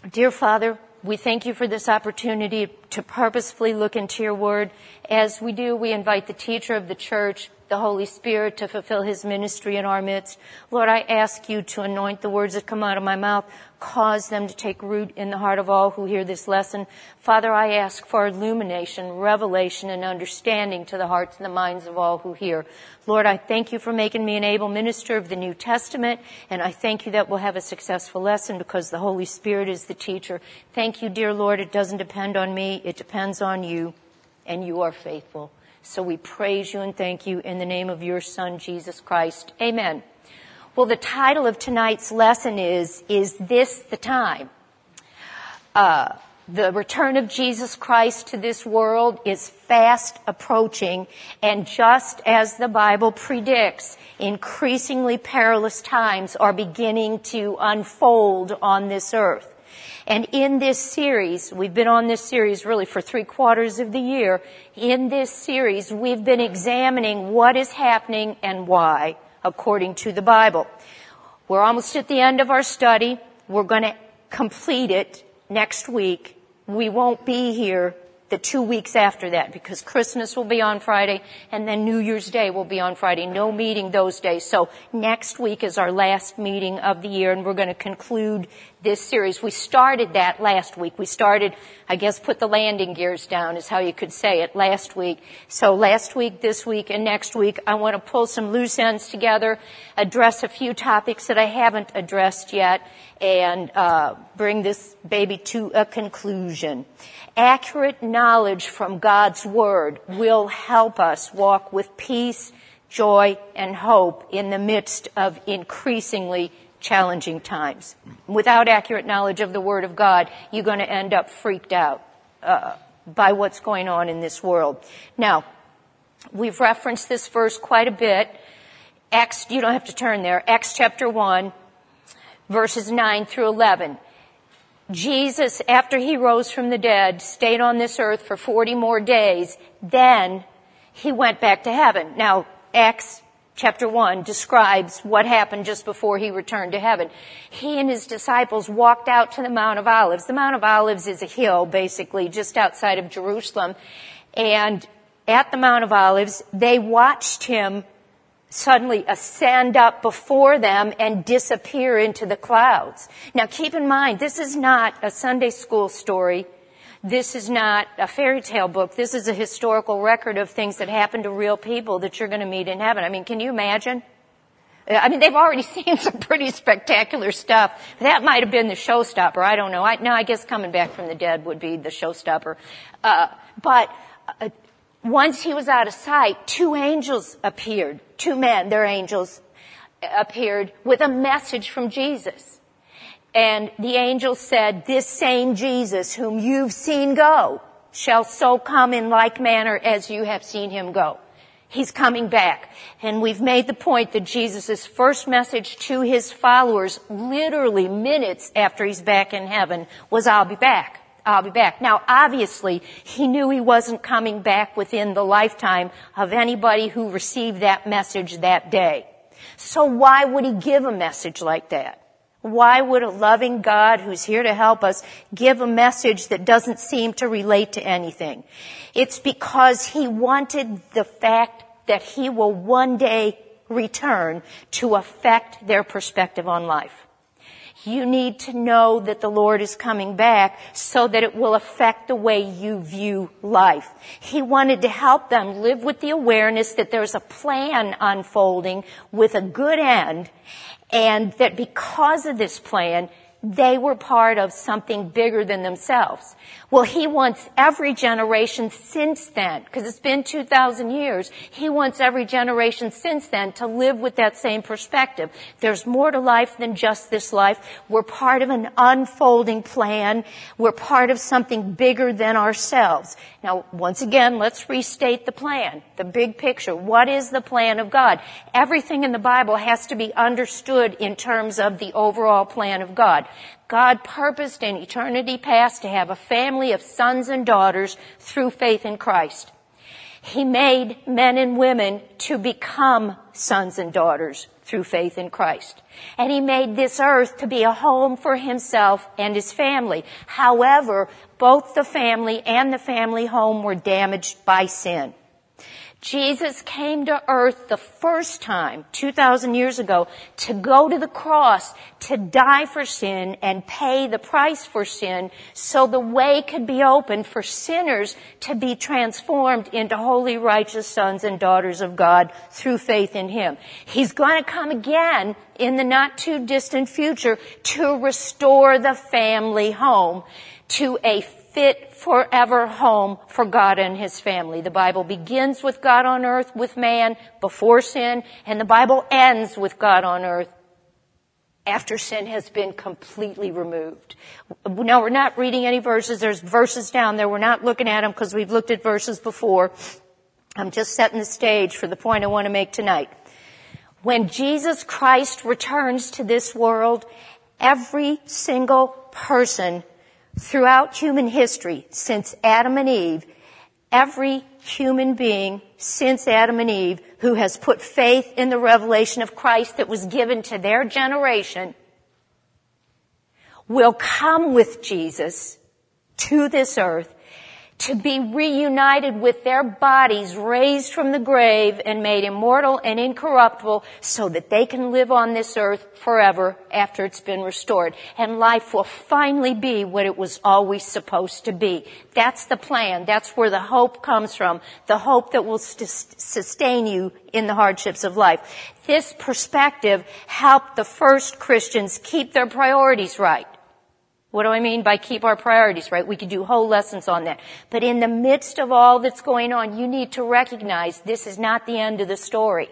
Dear Father, we thank you for this opportunity to purposefully look into your word. As we do, we invite the teacher of the church, the Holy Spirit, to fulfill his ministry in our midst. Lord, I ask you to anoint the words that come out of my mouth, cause them to take root in the heart of all who hear this lesson. Father, I ask for illumination, revelation, and understanding to the hearts and the minds of all who hear. Lord, I thank you for making me an able minister of the New Testament, and I thank you that we'll have a successful lesson because the Holy Spirit is the teacher. Thank you, dear Lord. It doesn't depend on me. It depends on you, and you are faithful. So we praise you and thank you in the name of your Son, Jesus Christ. Amen. Well, the title of tonight's lesson is this the time? The return of Jesus Christ to this world is fast approaching, and just as the Bible predicts, increasingly perilous times are beginning to unfold on this earth. And in this series, we've been on this series really for 3/4 of the year. In this series, we've been examining what is happening and why, according to the Bible. We're almost at the end of our study. We're going to complete it next week. We won't be here the 2 weeks after that because Christmas will be on Friday and then New Year's Day will be on Friday. No meeting those days. So next week is our last meeting of the year, and we're going to conclude this series. We started that last week. We started, I guess, put the landing gears down is how you could say it, last week. So last week, this week, and next week, I want to pull some loose ends together, address a few topics that I haven't addressed yet, and bring this baby to a conclusion. Accurate knowledge from God's Word will help us walk with peace, joy, and hope in the midst of increasingly challenging times. Without accurate knowledge of the Word of God, you're going to end up freaked out by what's going on in this world. Now, we've referenced this verse quite a bit. Acts, you don't have to turn there. Acts chapter 1, verses 9 through 11. Jesus, after he rose from the dead, stayed on this earth for 40 more days. Then he went back to heaven. Now, Acts chapter 1 describes what happened just before he returned to heaven. He and his disciples walked out to the Mount of Olives. The Mount of Olives is a hill, basically, just outside of Jerusalem. And at the Mount of Olives, they watched him suddenly ascend up before them and disappear into the clouds. Now keep in mind, this is not a Sunday school story. This is not a fairy tale book. This is a historical record of things that happened to real people that you're going to meet in heaven. I mean, can you imagine? I mean, they've already seen some pretty spectacular stuff. That might have been the showstopper. I don't know. I guess coming back from the dead would be the showstopper. But once he was out of sight, 2 angels appeared. 2 men, they're angels, appeared with a message from Jesus. And the angel said, "This same Jesus whom you've seen go shall so come in like manner as you have seen him go." He's coming back. And we've made the point that Jesus' first message to his followers, literally minutes after he's back in heaven, was, "I'll be back. I'll be back." Now, obviously, he knew he wasn't coming back within the lifetime of anybody who received that message that day. So why would he give a message like that? Why would a loving God who's here to help us give a message that doesn't seem to relate to anything? It's because he wanted the fact that he will one day return to affect their perspective on life. You need to know that the Lord is coming back so that it will affect the way you view life. He wanted to help them live with the awareness that there's a plan unfolding with a good end, and that because of this plan, they were part of something bigger than themselves. Well, he wants every generation since then, because it's been 2,000 years, he wants every generation since then to live with that same perspective. There's more to life than just this life. We're part of an unfolding plan. We're part of something bigger than ourselves. Now, once again, let's restate the plan, the big picture. What is the plan of God? Everything in the Bible has to be understood in terms of the overall plan of God. God purposed in eternity past to have a family of sons and daughters through faith in Christ. He made men and women to become sons and daughters through faith in Christ. And he made this earth to be a home for himself and his family. However, both the family and the family home were damaged by sin. Jesus came to earth the first time, 2,000 years ago, to go to the cross, to die for sin and pay the price for sin so the way could be opened for sinners to be transformed into holy, righteous sons and daughters of God through faith in him. He's going to come again in the not too distant future to restore the family home to a fit forever home for God and his family. The Bible begins with God on earth with man before sin, and the Bible ends with God on earth after sin has been completely removed. Now, we're not reading any verses. There's verses down there. We're not looking at them because we've looked at verses before. I'm just setting the stage for the point I want to make tonight. When Jesus Christ returns to this world, every single person throughout human history, since Adam and Eve, every human being since Adam and Eve who has put faith in the revelation of Christ that was given to their generation will come with Jesus to this earth to be reunited with their bodies raised from the grave and made immortal and incorruptible so that they can live on this earth forever after it's been restored. And life will finally be what it was always supposed to be. That's the plan. That's where the hope comes from, the hope that will sustain you in the hardships of life. This perspective helped the first Christians keep their priorities right. What do I mean by keep our priorities right? We could do whole lessons on that. But in the midst of all that's going on, you need to recognize this is not the end of the story.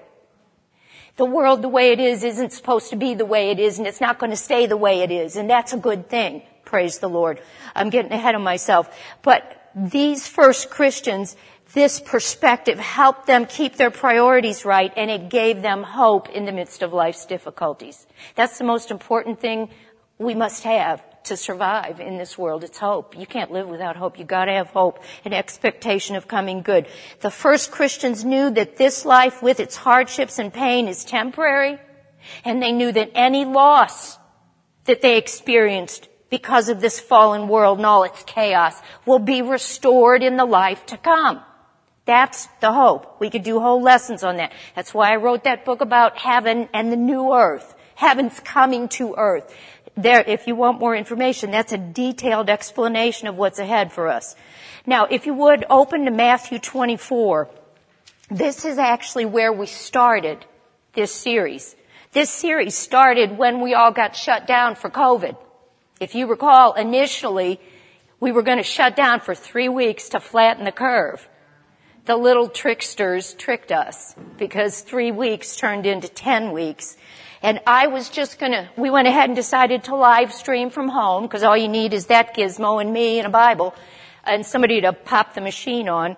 The world the way it is isn't supposed to be the way it is, and it's not going to stay the way it is. And that's a good thing. Praise the Lord. I'm getting ahead of myself. But these first Christians, this perspective helped them keep their priorities right, and it gave them hope in the midst of life's difficulties. That's the most important thing we must have to survive in this world. It's hope. You can't live without hope. You got to have hope and expectation of coming good. The first Christians knew that this life with its hardships and pain is temporary, and they knew that any loss that they experienced because of this fallen world and all its chaos will be restored in the life to come. That's the hope. We could do whole lessons on that. That's why I wrote that book about heaven and the new earth. Heaven's coming to earth. There, if you want more information, that's a detailed explanation of what's ahead for us. Now, if you would, open to Matthew 24. This is actually where we started this series. This series started when we all got shut down for COVID. If you recall, initially, we were going to shut down for 3 weeks to flatten the curve. The little tricksters tricked us because 3 weeks turned into 10 weeks. And I was just we went ahead and decided to live stream from home because all you need is that gizmo and me and a Bible and somebody to pop the machine on.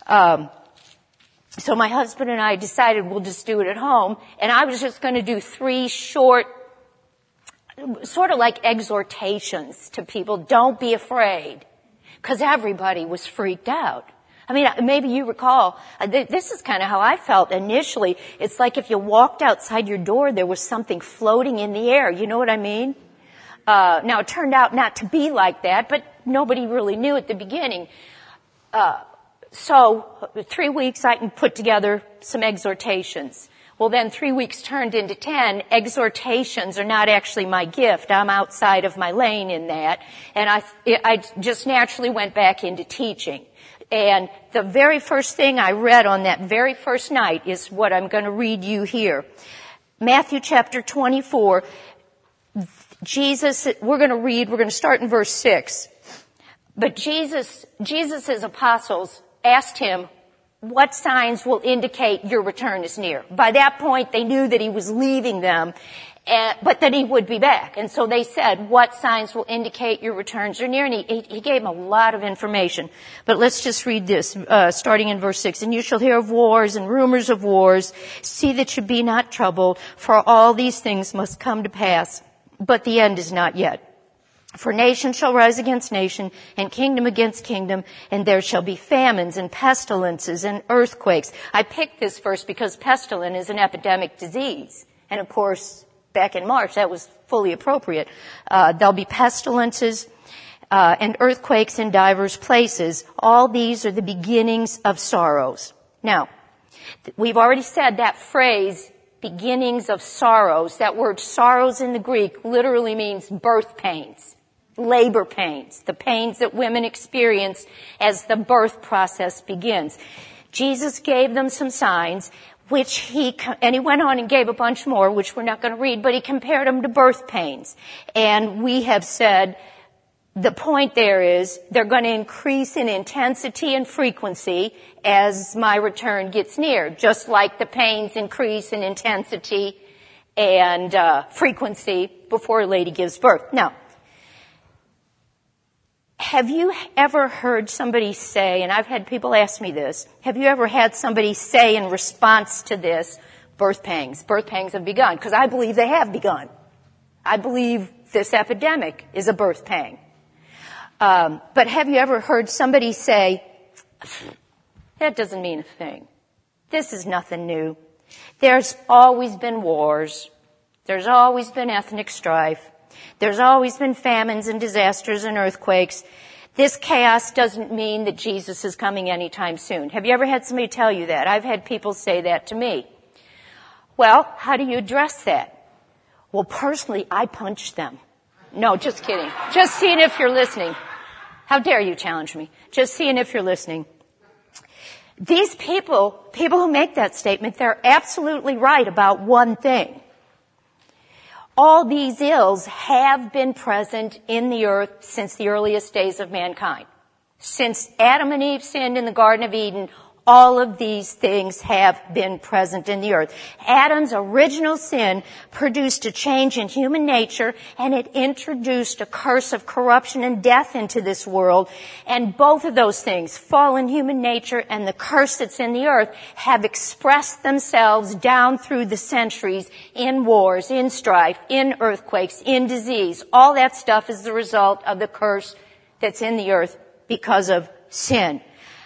So my husband and I decided we'll just do it at home. And I was just going to do 3 short, sort of like exhortations to people. Don't be afraid. Because everybody was freaked out. I mean, maybe you recall, this is kind of how I felt initially. It's like if you walked outside your door, there was something floating in the air. You know what I mean? Now, it turned out not to be like that, but nobody really knew at the beginning. So 3 weeks, I can put together some exhortations. Well, then 3 weeks turned into 10. Exhortations are not actually my gift. I'm outside of my lane in that. And I just naturally went back into teaching. And the very first thing I read on that very first night is what I'm going to read you here. Matthew chapter 24. We're going to start in verse 6. But Jesus' apostles asked him, what signs will indicate your return is near? By that point, they knew that he was leaving them, but that he would be back. And so they said, what signs will indicate your returns are near? And he gave them a lot of information. But let's just read this, starting in verse 6. And you shall hear of wars and rumors of wars. See that you be not troubled, for all these things must come to pass. But the end is not yet. For nation shall rise against nation, and kingdom against kingdom, and there shall be famines and pestilences and earthquakes. I picked this verse because pestilence is an epidemic disease. And of course, back in March, that was fully appropriate. There'll be pestilences and earthquakes in divers places. All these are the beginnings of sorrows. Now, we've already said that phrase, beginnings of sorrows. That word sorrows in the Greek literally means birth pains, labor pains, the pains that women experience as the birth process begins. Jesus gave them some signs, and he went on and gave a bunch more, which we're not going to read, but he compared them to birth pains. And we have said the point there is they're going to increase in intensity and frequency as my return gets near, just like the pains increase in intensity and frequency before a lady gives birth. Now, have you ever heard somebody say, and I've had people ask me this, have you ever had somebody say in response to this, birth pangs have begun? Because I believe they have begun. I believe this epidemic is a birth pang. But have you ever heard somebody say, that doesn't mean a thing. This is nothing new. There's always been wars. There's always been ethnic strife. There's always been famines and disasters and earthquakes. This chaos doesn't mean that Jesus is coming anytime soon. Have you ever had somebody tell you that? I've had people say that to me. Well, how do you address that? Well, personally, I punch them. No, just kidding. Just seeing if you're listening. How dare you challenge me? Just seeing if you're listening. These people who make that statement, they're absolutely right about one thing. All these ills have been present in the earth since the earliest days of mankind. Since Adam and Eve sinned in the Garden of Eden, all of these things have been present in the earth. Adam's original sin produced a change in human nature, and it introduced a curse of corruption and death into this world. And both of those things, fallen human nature and the curse that's in the earth, have expressed themselves down through the centuries in wars, in strife, in earthquakes, in disease. All that stuff is the result of the curse that's in the earth because of sin.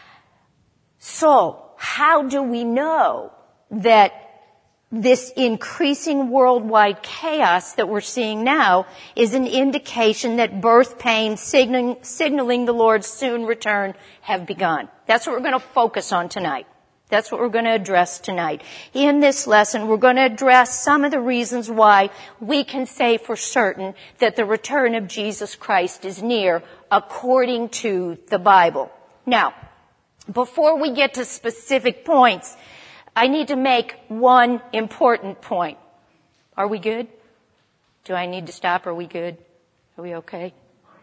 So, how do we know that this increasing worldwide chaos that we're seeing now is an indication that birth pains signaling the Lord's soon return have begun? That's what we're going to focus on tonight. That's what we're going to address tonight. In this lesson, we're going to address some of the reasons why we can say for certain that the return of Jesus Christ is near according to the Bible. Now, before we get to specific points, I need to make one important point. Are we good? Do I need to stop? Are we good? Are we okay?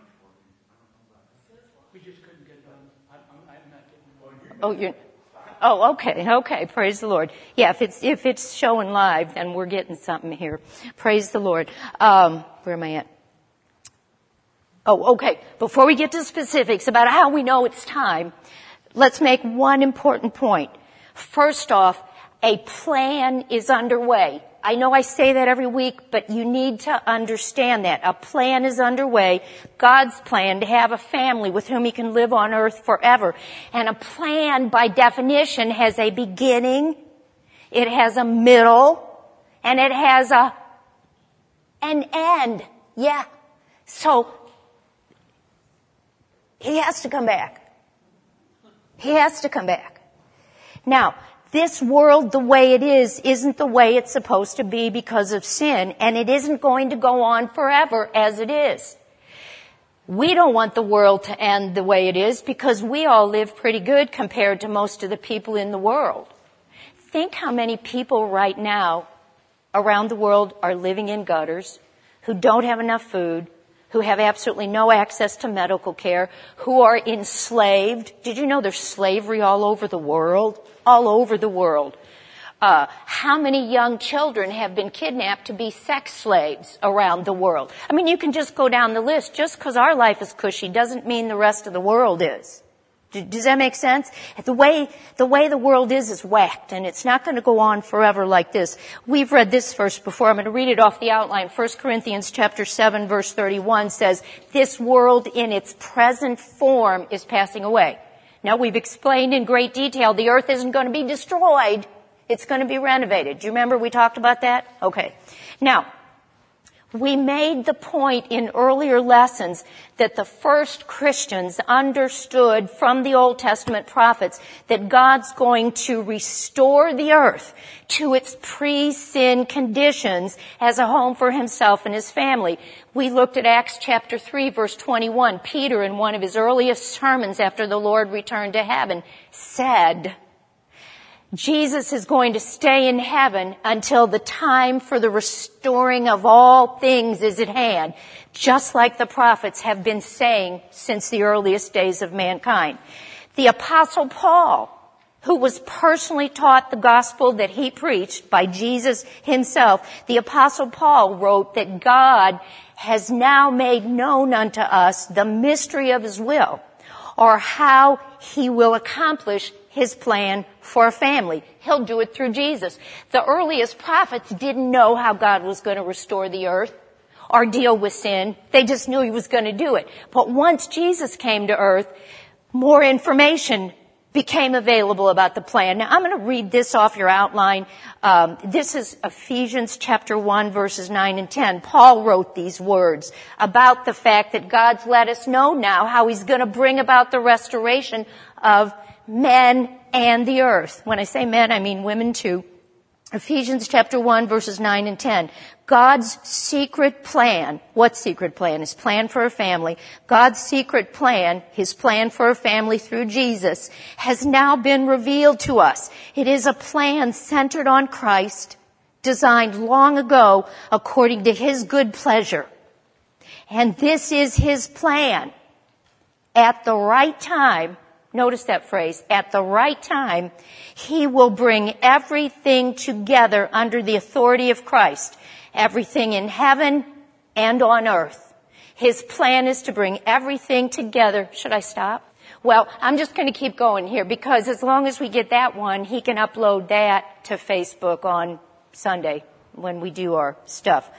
We just couldn't get done. I'm not getting. Okay. Praise the Lord. Yeah, if it's showing live, then we're getting something here. Praise the Lord. Where am I at? Oh, okay. Before we get to specifics about how we know it's time, let's make one important point. First off, a plan is underway. I know I say that every week, but you need to understand that. A plan is underway, God's plan to have a family with whom he can live on earth forever. And a plan, by definition, has a beginning, it has a middle, and it has an end. Yeah. So, he has to come back. He has to come back. Now, this world, the way it is, isn't the way it's supposed to be because of sin, and it isn't going to go on forever as it is. We don't want the world to end the way it is because we all live pretty good compared to most of the people in the world. Think how many people right now around the world are living in gutters, who don't have enough food, who have absolutely no access to medical care, who are enslaved. Did you know there's slavery all over the world? All over the world. How many young children have been kidnapped to be sex slaves around the world? I mean, you can just go down the list. Just because our life is cushy doesn't mean the rest of the world is. Does that make sense? The way the world is whacked, and it's not going to go on forever like this. We've read this verse before. I'm going to read it off the outline. 1 Corinthians chapter 7, verse 31 says, "This world in its present form is passing away." Now, we've explained in great detail the earth isn't going to be destroyed. It's going to be renovated. Do you remember we talked about that? Okay. Now, we made the point in earlier lessons that the first Christians understood from the Old Testament prophets that God's going to restore the earth to its pre-sin conditions as a home for himself and his family. We looked at Acts chapter 3, verse 21. Peter, in one of his earliest sermons after the Lord returned to heaven, said, Jesus is going to stay in heaven until the time for the restoring of all things is at hand, just like the prophets have been saying since the earliest days of mankind. The Apostle Paul, who was personally taught the gospel that he preached by Jesus himself, the Apostle Paul wrote that God has now made known unto us the mystery of his will, or how he will accomplish his plan for a family. He'll do it through Jesus. The earliest prophets didn't know how God was going to restore the earth or deal with sin. They just knew he was going to do it. But once Jesus came to earth, more information became available about the plan. Now, I'm going to read this off your outline. This is Ephesians chapter 1, verses 9 and 10. Paul wrote these words about the fact that God's let us know now how he's going to bring about the restoration of men and the earth. When I say men, I mean women too. Ephesians chapter 1, verses 9 and 10. God's secret plan. What secret plan? His plan for a family. God's secret plan, his plan for a family through Jesus, has now been revealed to us. It is a plan centered on Christ, designed long ago according to his good pleasure. And this is his plan. At the right time, notice that phrase, at the right time, he will bring everything together under the authority of Christ. Everything in heaven and on earth. His plan is to bring everything together. Should I stop? Well, I'm just going to keep going here because as long as we get that one, he can upload that to Facebook on Sunday when we do our stuff.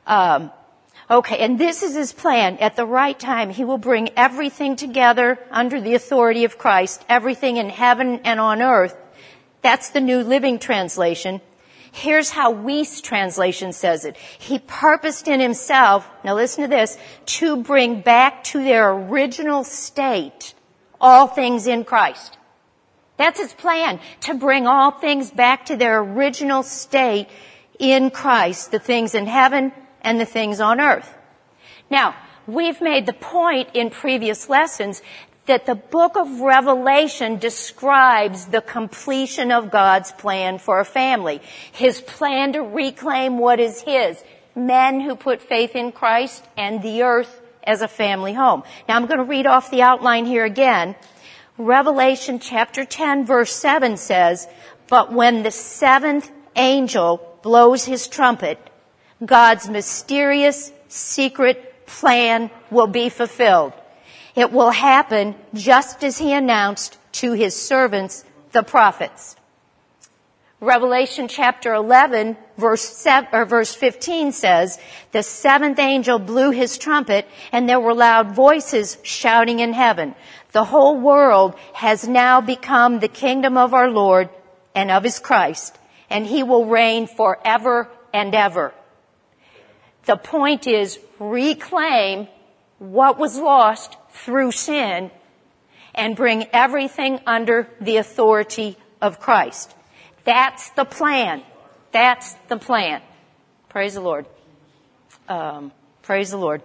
Okay, and this is his plan. At the right time, he will bring everything together under the authority of Christ, everything in heaven and on earth. That's the New Living Translation. Here's how Weiss translation says it. He purposed in himself, now listen to this, to bring back to their original state all things in Christ. That's his plan, to bring all things back to their original state in Christ, the things in heaven and the things on earth. Now, we've made the point in previous lessons that the book of Revelation describes the completion of God's plan for a family. His plan to reclaim what is his, men who put faith in Christ and the earth as a family home. Now I'm going to read off the outline here again. Revelation chapter 10 verse 7 says, "But when the seventh angel blows his trumpet, God's mysterious secret plan will be fulfilled. It will happen just as he announced to his servants, the prophets." Revelation chapter 11 verse 15 says, "The seventh angel blew his trumpet and there were loud voices shouting in heaven. The whole world has now become the kingdom of our Lord and of his Christ, and he will reign forever and ever." The point is reclaim what was lost through sin and bring everything under the authority of Christ. That's the plan. That's the plan. Praise the Lord. Praise the Lord.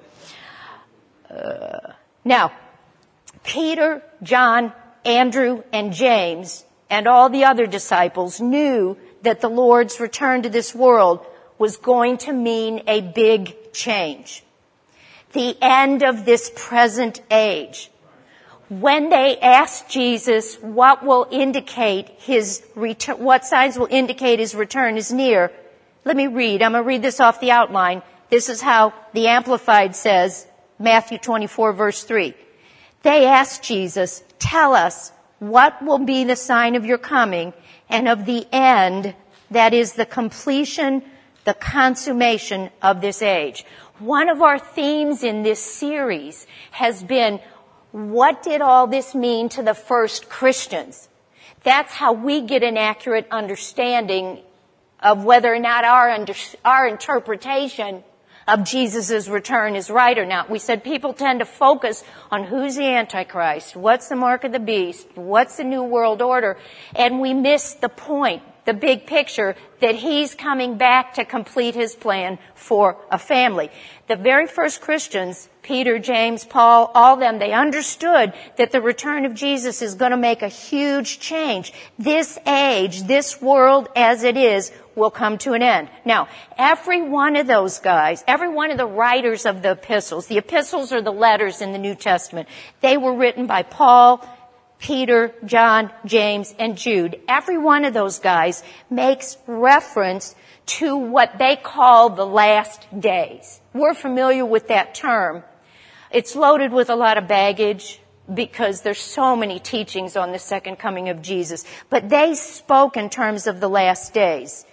Now, Peter, John, Andrew, and James, and all the other disciples knew that the Lord's return to this world was going to mean a big change. The end of this present age. When they asked Jesus what will indicate his return, what signs will indicate his return is near, let me read. I'm going to read this off the outline. This is how the Amplified says, Matthew 24 verse 3. They asked Jesus, "Tell us, what will be the sign of your coming and of the end, that is the completion, the consummation of this age?" One of our themes in this series has been, what did all this mean to the first Christians? That's how we get an accurate understanding of whether or not our interpretation of Jesus' return is right or not. We said people tend to focus on who's the Antichrist, what's the mark of the beast, what's the New World Order, and we miss the point, the big picture, that he's coming back to complete his plan for a family. The very first Christians, Peter, James, Paul, all of them, they understood that the return of Jesus is going to make a huge change. This age, this world as it is, will come to an end. Now, every one of those guys, every one of the writers of the epistles are the letters in the New Testament. They were written by Paul, Peter, John, James, and Jude. Every one of those guys makes reference to what they call the last days. We're familiar with that term. It's loaded with a lot of baggage because there's so many teachings on the second coming of Jesus. But they spoke in terms of the last days.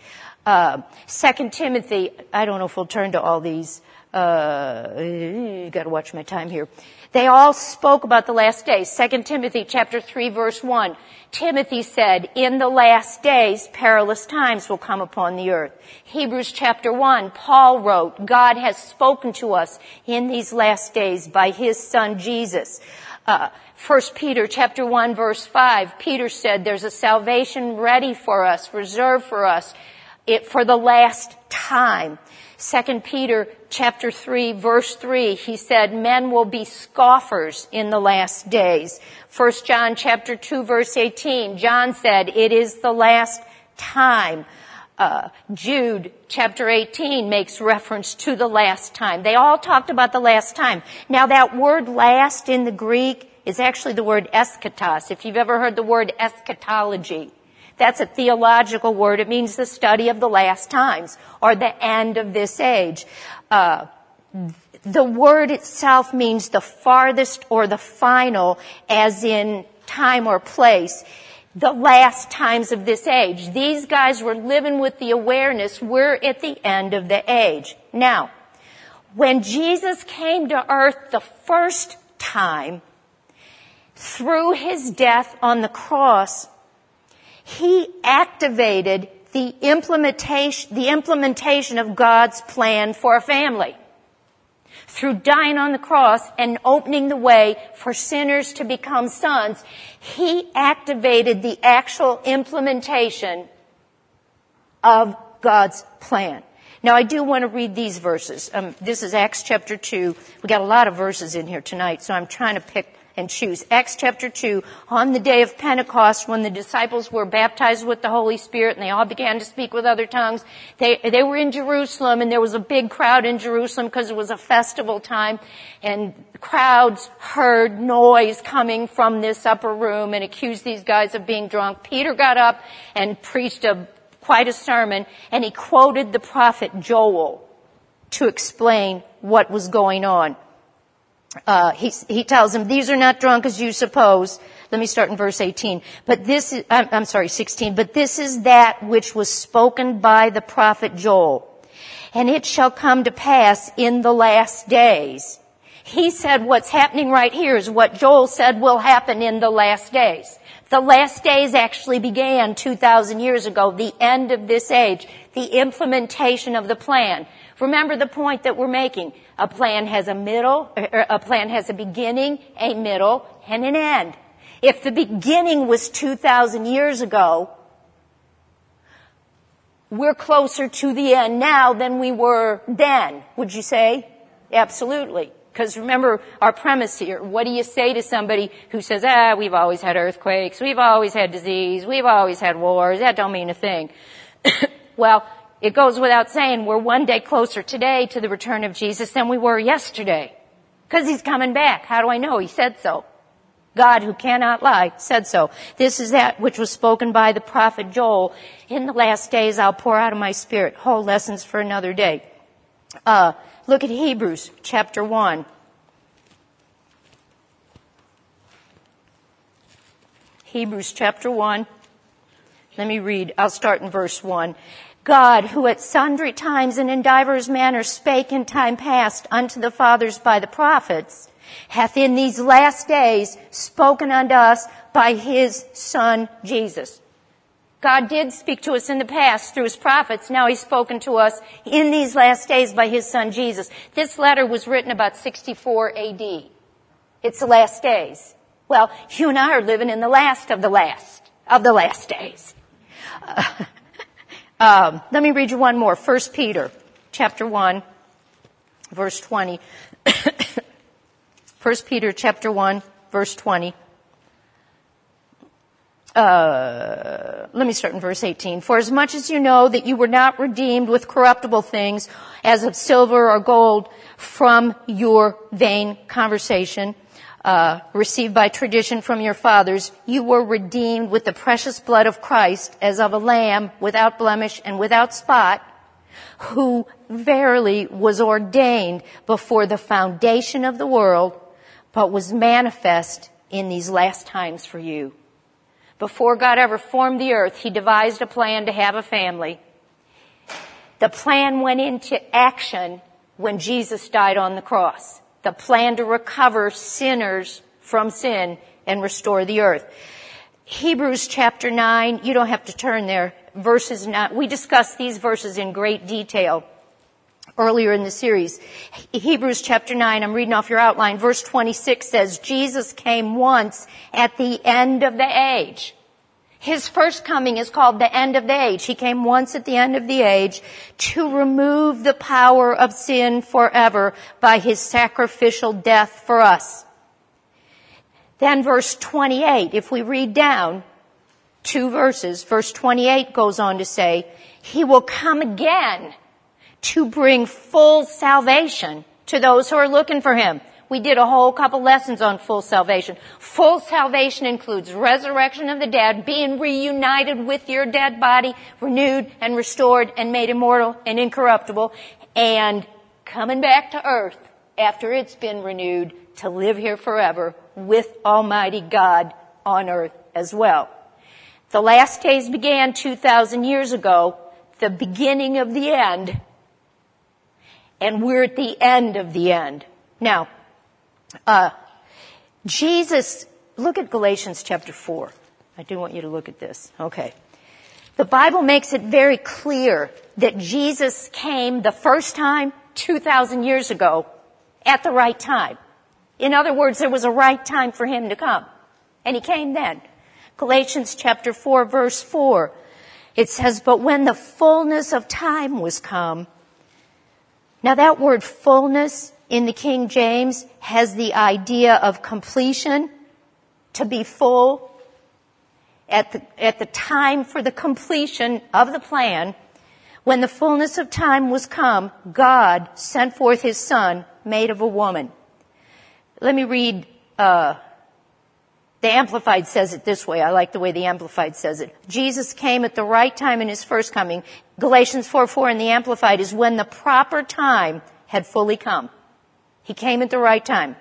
2 Timothy, I don't know if we'll turn to all these. You got to watch my time here. They all spoke about the last days. 2 Timothy chapter 3 verse 1. Timothy said, in the last days, perilous times will come upon the earth. Hebrews chapter 1, Paul wrote, God has spoken to us in these last days by his son Jesus. 1 Peter chapter 1 verse 5, Peter said there's a salvation ready for us, reserved for us, for the last time. 2 Peter chapter 3 verse 3, he said, men will be scoffers in the last days. 1 John chapter 2 verse 18, John said, it is the last time. Jude chapter 18 makes reference to the last time. They all talked about the last time. Now that word last in the Greek is actually the word eschatos. If you've ever heard the word eschatology, that's a theological word. It means the study of the last times or the end of this age. The word itself means the farthest or the final, as in time or place. The last times of this age. These guys were living with the awareness we're at the end of the age. Now, when Jesus came to earth the first time, through his death on the cross, he activated the implementation of God's plan for a family. Through dying on the cross and opening the way for sinners to become sons, he activated the actual implementation of God's plan. Now, I do want to read these verses. This is Acts chapter 2. We got a lot of verses in here tonight, so I'm trying to pick and choose. Acts chapter 2, on the day of Pentecost, when the disciples were baptized with the Holy Spirit and they all began to speak with other tongues, they were in Jerusalem, and there was a big crowd in Jerusalem because it was a festival time, and crowds heard noise coming from this upper room and accused these guys of being drunk. Peter got up and preached quite a sermon, and he quoted the prophet Joel to explain what was going on. He tells them, these are not drunk as you suppose. Let me start in verse 18. 16. But this is that which was spoken by the prophet Joel. And it shall come to pass in the last days. He said what's happening right here is what Joel said will happen in the last days. The last days actually began 2,000 years ago, the end of this age, the implementation of the plan. Remember the point that we're making. A plan has a beginning, a middle, and an end. If the beginning was 2,000 years ago, we're closer to the end now than we were then, would you say? Absolutely. Because remember our premise here. What do you say to somebody who says, we've always had earthquakes, we've always had disease, we've always had wars, that don't mean a thing. Well, it goes without saying we're one day closer today to the return of Jesus than we were yesterday. Because he's coming back. How do I know? He said so. God, who cannot lie, said so. This is that which was spoken by the prophet Joel. In the last days I'll pour out of my spirit. Whole lessons for another day. Look at Hebrews chapter 1. Hebrews chapter 1. Let me read. I'll start in verse 1. God, who at sundry times and in divers manners spake in time past unto the fathers by the prophets, hath in these last days spoken unto us by His Son, Jesus. God did speak to us in the past through His prophets. Now He's spoken to us in these last days by His Son, Jesus. This letter was written about 64 AD. It's the last days. Well, you and I are living in the last of the last days. Let me read you one more. 1 Peter chapter 1, verse 20. 1 Peter chapter 1, verse 20. Let me start in verse 18. For as much as you know that you were not redeemed with corruptible things, as of silver or gold, from your vain conversation, received by tradition from your fathers, you were redeemed with the precious blood of Christ, as of a lamb without blemish and without spot, who verily was ordained before the foundation of the world, but was manifest in these last times for you. Before God ever formed the earth, He devised a plan to have a family. The plan went into action when Jesus died on the cross. The plan to recover sinners from sin and restore the earth. Hebrews chapter 9, you don't have to turn there, verses 9. We discussed these verses in great detail earlier in the series. Hebrews chapter 9, I'm reading off your outline. Verse 26 says, Jesus came once at the end of the age. His first coming is called the end of the age. He came once at the end of the age to remove the power of sin forever by His sacrificial death for us. Then verse 28, if we read down 2 verses, verse 28 goes on to say, He will come again to bring full salvation to those who are looking for Him. We did a whole couple lessons on full salvation. Full salvation includes resurrection of the dead, being reunited with your dead body, renewed and restored and made immortal and incorruptible, and coming back to earth after it's been renewed to live here forever with Almighty God on earth as well. The last days began 2,000 years ago, the beginning of the end, and we're at the end of the end. Now, Jesus, look at Galatians chapter 4. I do want you to look at this. Okay. The Bible makes it very clear that Jesus came the first time 2,000 years ago at the right time. In other words, there was a right time for Him to come. And He came then. Galatians chapter 4, verse 4. It says, but when the fullness of time was come. Now that word fullness in the King James has the idea of completion, to be full. At the time for the completion of the plan, when the fullness of time was come, God sent forth His Son, made of a woman. Let me read, the Amplified says it this way. I like the way the Amplified says it. Jesus came at the right time in His first coming. Galatians 4:4 in the Amplified is when the proper time had fully come. He came at the right time.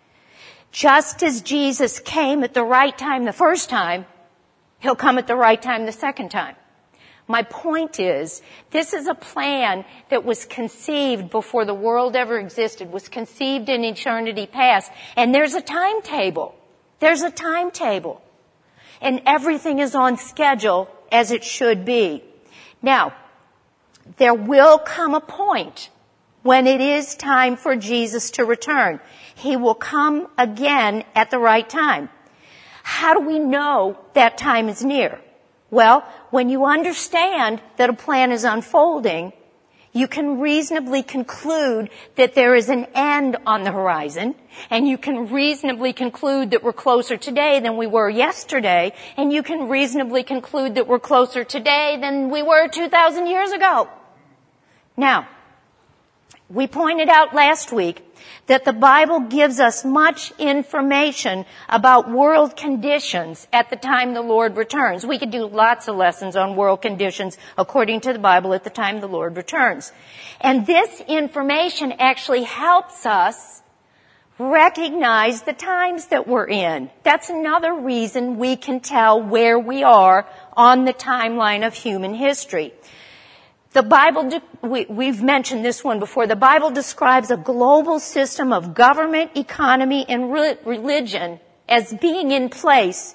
Just as Jesus came at the right time the first time, He'll come at the right time the second time. My point is, this is a plan that was conceived before the world ever existed, was conceived in eternity past, and there's a timetable. There's a timetable. And everything is on schedule as it should be. Now, there will come a point when it is time for Jesus to return. He will come again at the right time. How do we know that time is near? Well, when you understand that a plan is unfolding, you can reasonably conclude that there is an end on the horizon, and you can reasonably conclude that we're closer today than we were yesterday, and you can reasonably conclude that we're closer today than we were 2,000 years ago. Now, we pointed out last week that the Bible gives us much information about world conditions at the time the Lord returns. We could do lots of lessons on world conditions according to the Bible at the time the Lord returns. And this information actually helps us recognize the times that we're in. That's another reason we can tell where we are on the timeline of human history. The Bible, we've mentioned this one before, the Bible describes a global system of government, economy, and religion as being in place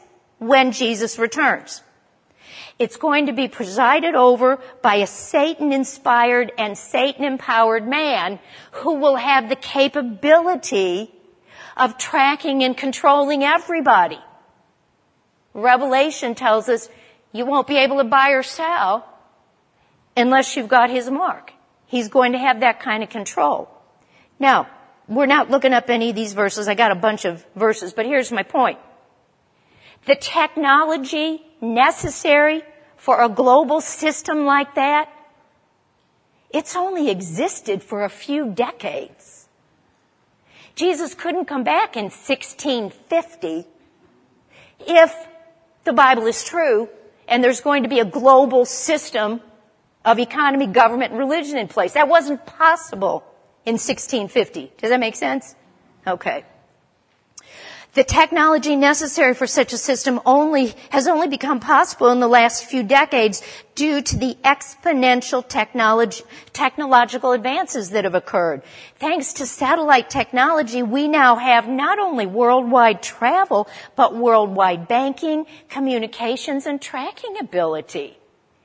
when Jesus returns. It's going to be presided over by a Satan-inspired and Satan-empowered man who will have the capability of tracking and controlling everybody. Revelation tells us you won't be able to buy or sell unless you've got his mark. He's going to have that kind of control. Now, we're not looking up any of these verses. I got a bunch of verses, but here's my point. The technology necessary for a global system like that, it's only existed for a few decades. Jesus couldn't come back in 1650 if the Bible is true and there's going to be a global system of economy, government, and religion in place. That wasn't possible in 1650. Does that make sense? Okay. The technology necessary for such a system has only become possible in the last few decades due to the exponential technological advances that have occurred. Thanks to satellite technology, we now have not only worldwide travel, but worldwide banking, communications, and tracking ability.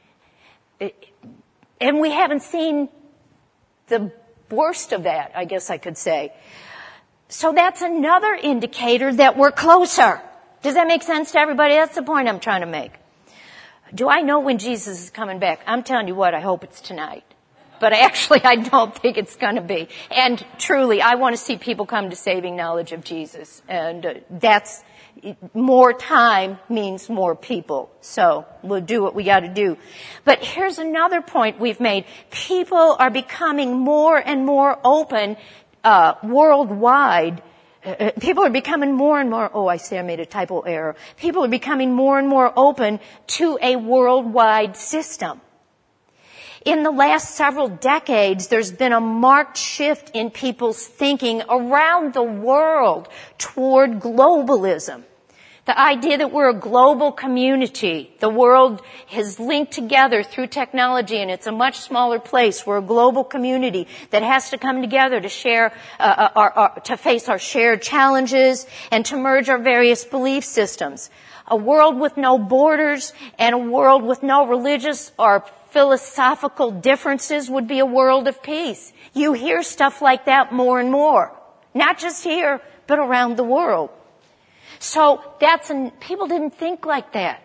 And we haven't seen the worst of that, I guess I could say. So that's another indicator that we're closer. Does that make sense to everybody? That's the point I'm trying to make. Do I know when Jesus is coming back? I'm telling you what, I hope it's tonight. But actually, I don't think it's going to be. And truly, I want to see people come to saving knowledge of Jesus. And that's more time means more people. So we'll do what we got to do. But here's another point we've made. People are becoming more and more open worldwide. People are becoming more and more, I made a typo error. People are becoming more and more open to a worldwide system. In the last several decades, there's been a marked shift in people's thinking around the world toward globalism. The idea that we're a global community, the world is linked together through technology, and it's a much smaller place. We're a global community that has to come together to share, to face our shared challenges and to merge our various belief systems. A world with no borders and a world with no religious or philosophical differences would be a world of peace. You hear stuff like that more and more, not just here, but around the world. So people didn't think like that.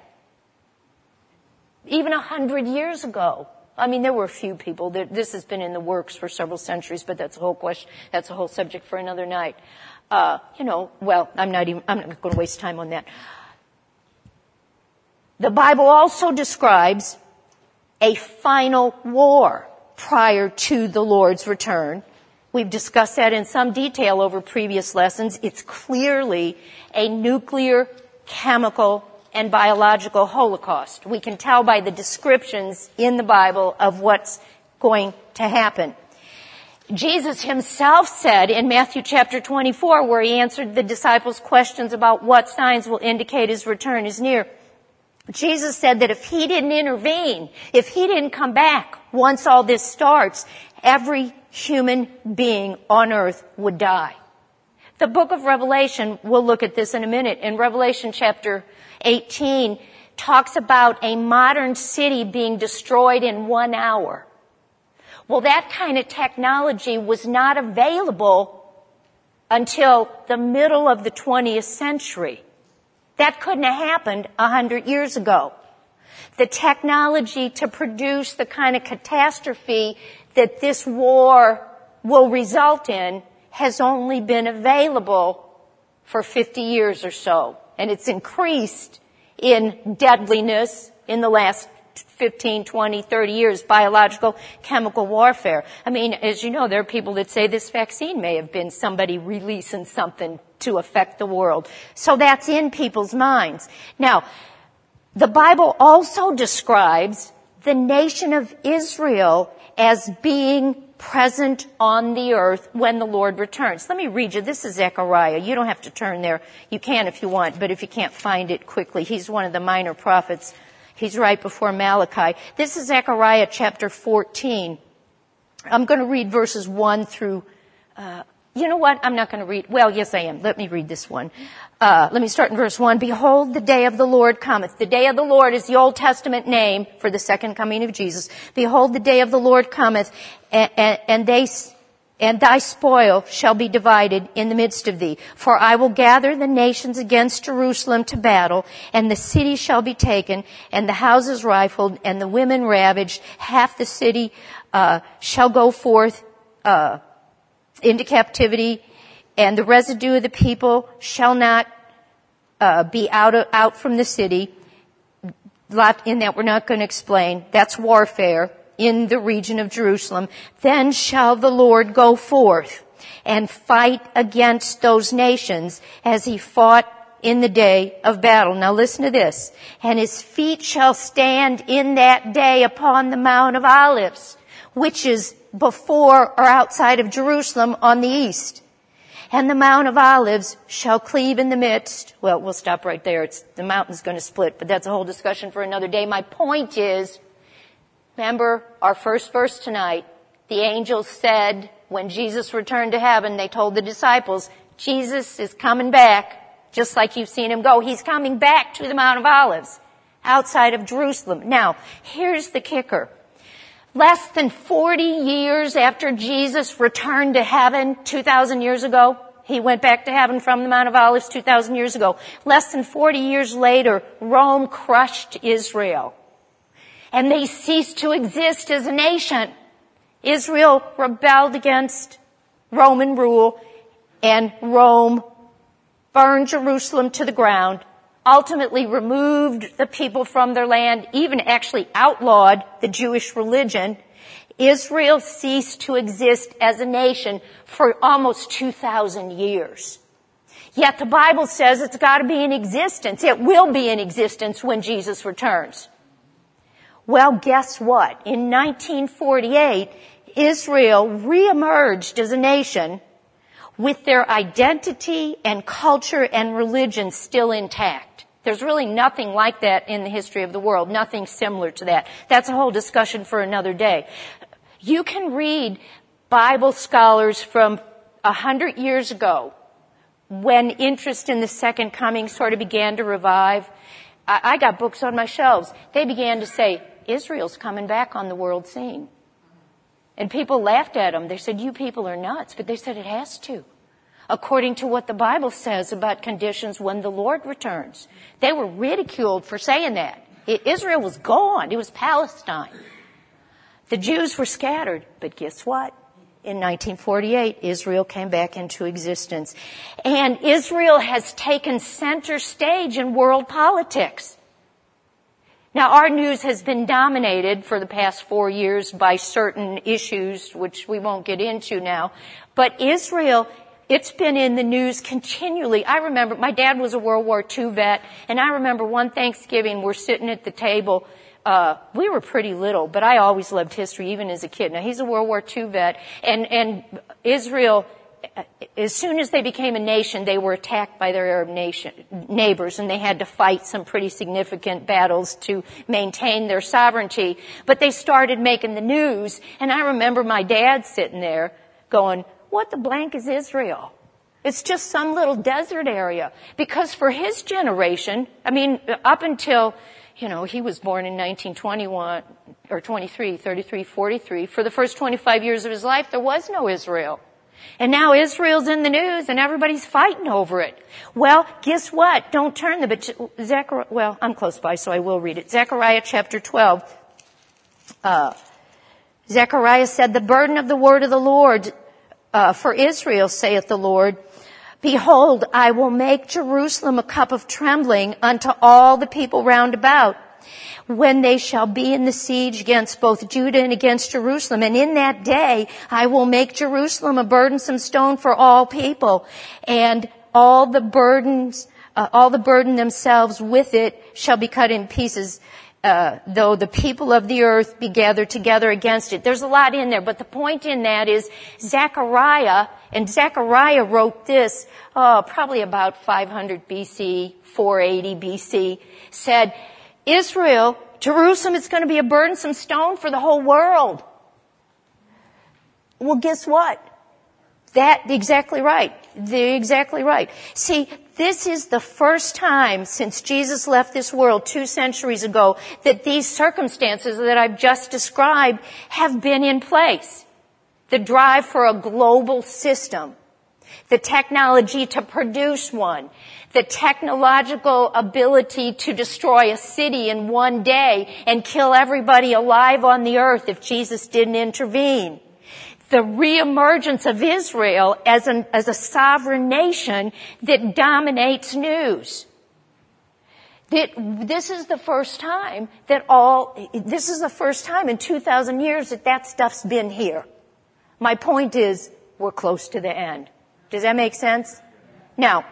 Even 100 years ago. I mean, there were a few people. This has been in the works for several centuries, but that's a whole question. That's a whole subject for another night. I'm not going to waste time on that. The Bible also describes a final war prior to the Lord's return. We've discussed that in some detail over previous lessons. It's clearly a nuclear, chemical, and biological holocaust. We can tell by the descriptions in the Bible of what's going to happen. Jesus himself said in Matthew chapter 24, where he answered the disciples' questions about what signs will indicate his return is near, Jesus said that if he didn't intervene, if he didn't come back once all this starts, every human being on earth would die. The book of Revelation, we'll look at this in a minute, in Revelation chapter 18, talks about a modern city being destroyed in 1 hour. Well, that kind of technology was not available until the middle of the 20th century. That couldn't have happened 100 years ago. The technology to produce the kind of catastrophe that this war will result in has only been available for 50 years or so. And it's increased in deadliness in the last 15, 20, 30 years, biological, chemical warfare. I mean, as you know, there are people that say this vaccine may have been somebody releasing something to affect the world. So that's in people's minds. Now, the Bible also describes the nation of Israel as being present on the earth when the Lord returns. Let me read you. This is Zechariah. You don't have to turn there. You can if you want, but if you can't find it quickly, he's one of the minor prophets. He's right before Malachi. This is Zechariah chapter 14. I'm going to read verses 1 through You know what? I'm not going to read. Well, yes, I am. Let me read this one. Let me start in verse 1. Behold, the day of the Lord cometh. The day of the Lord is the Old Testament name for the second coming of Jesus. Behold, the day of the Lord cometh, and thy spoil shall be divided in the midst of thee. For I will gather the nations against Jerusalem to battle, and the city shall be taken, and the houses rifled, and the women ravaged. Half the city shall go forth into captivity, and the residue of the people shall not be out from the city. Lot in that we're not going to explain. That's warfare in the region of Jerusalem. Then shall the Lord go forth and fight against those nations as he fought in the day of battle. Now listen to this. And his feet shall stand in that day upon the Mount of Olives, which is before or outside of Jerusalem on the east. And the Mount of Olives shall cleave in the midst. Well, we'll stop right there. The mountain's going to split, but that's a whole discussion for another day. My point is, remember our first verse tonight, the angels said when Jesus returned to heaven, they told the disciples, Jesus is coming back, just like you've seen him go. He's coming back to the Mount of Olives, outside of Jerusalem. Now, here's the kicker. Less than 40 years after Jesus returned to heaven 2,000 years ago, he went back to heaven from the Mount of Olives 2,000 years ago. Less than 40 years later, Rome crushed Israel. And they ceased to exist as a nation. Israel rebelled against Roman rule, and Rome burned Jerusalem to the ground, ultimately removed the people from their land, even actually outlawed the Jewish religion. Israel ceased to exist as a nation for almost 2,000 years. Yet the Bible says it's got to be in existence. It will be in existence when Jesus returns. Well, guess what? In 1948, Israel reemerged as a nation with their identity and culture and religion still intact. There's really nothing like that in the history of the world, nothing similar to that. That's a whole discussion for another day. You can read Bible scholars from 100 years ago when interest in the second coming sort of began to revive. I got books on my shelves. They began to say, Israel's coming back on the world scene. And people laughed at them. They said, you people are nuts. But they said it has to, according to what the Bible says about conditions when the Lord returns. They were ridiculed for saying that. Israel was gone. It was Palestine. The Jews were scattered. But guess what? In 1948, Israel came back into existence. And Israel has taken center stage in world politics. Now, our news has been dominated for the past 4 years by certain issues, which we won't get into now. But Israel, it's been in the news continually. I remember, my dad was a World War II vet, and I remember one Thanksgiving, we're sitting at the table. We were pretty little, but I always loved history, even as a kid. Now, he's a World War II vet, and Israel, as soon as they became a nation, they were attacked by their Arab neighbors, and they had to fight some pretty significant battles to maintain their sovereignty. But they started making the news, and I remember my dad sitting there going, what the blank is Israel? It's just some little desert area. Because for his generation, I mean, up until, he was born in 1921, or 23, 33, 43. For the first 25 years of his life, there was no Israel. And now Israel's in the news and everybody's fighting over it. Well, guess what? Don't turn the, but Zechariah, well, I'm close by, so I will read it. Zechariah chapter 12. Zechariah said, the burden of the word of the Lord, for Israel, saith the Lord, behold, I will make Jerusalem a cup of trembling unto all the people round about, when they shall be in the siege against both Judah and against Jerusalem. And in that day I will make Jerusalem a burdensome stone for all people, and all the burden themselves with it shall be cut in pieces, though the people of the earth be gathered together against it. There's a lot in there, but the point in that is Zechariah wrote this, probably about 500 BC, 480 BC, said, Israel, Jerusalem is going to be a burdensome stone for the whole world. Well, guess what? Exactly right. Exactly right. See, this is the first time since Jesus left this world 2 centuries ago that these circumstances that I've just described have been in place. The drive for a global system, the technology to produce one, the technological ability to destroy a city in one day and kill everybody alive on the earth if Jesus didn't intervene. The reemergence of Israel as a sovereign nation that dominates news. This is the first time in 2,000 years that stuff's been here. My point is, we're close to the end. Does that make sense? Now,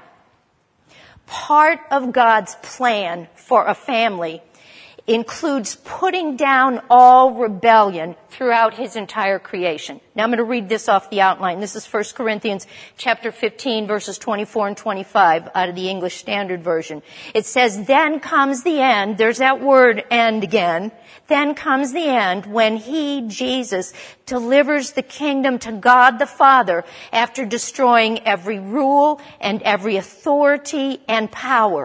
part of God's plan for a family includes putting down all rebellion throughout his entire creation. Now I'm going to read this off the outline. This is 1 Corinthians chapter 15 verses 24 and 25 out of the English Standard Version. It says, then comes the end. There's that word end again. Then comes the end when he, Jesus, delivers the kingdom to God the Father after destroying every rule and every authority and power.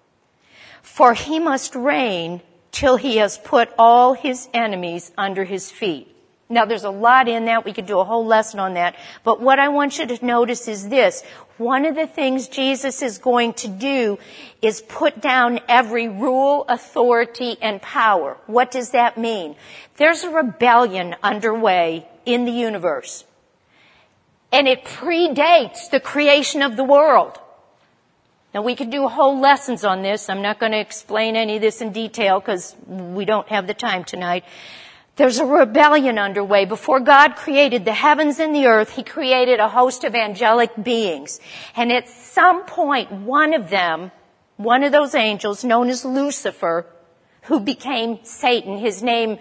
For he must reign till he has put all his enemies under his feet. Now there's a lot in that. We could do a whole lesson on that. But what I want you to notice is this. One of the things Jesus is going to do is put down every rule, authority, and power. What does that mean? There's a rebellion underway in the universe. And it predates the creation of the world. Now, we could do whole lessons on this. I'm not going to explain any of this in detail because we don't have the time tonight. There's a rebellion underway. Before God created the heavens and the earth, he created a host of angelic beings. And at some point, one of those angels, known as Lucifer, who became Satan, his name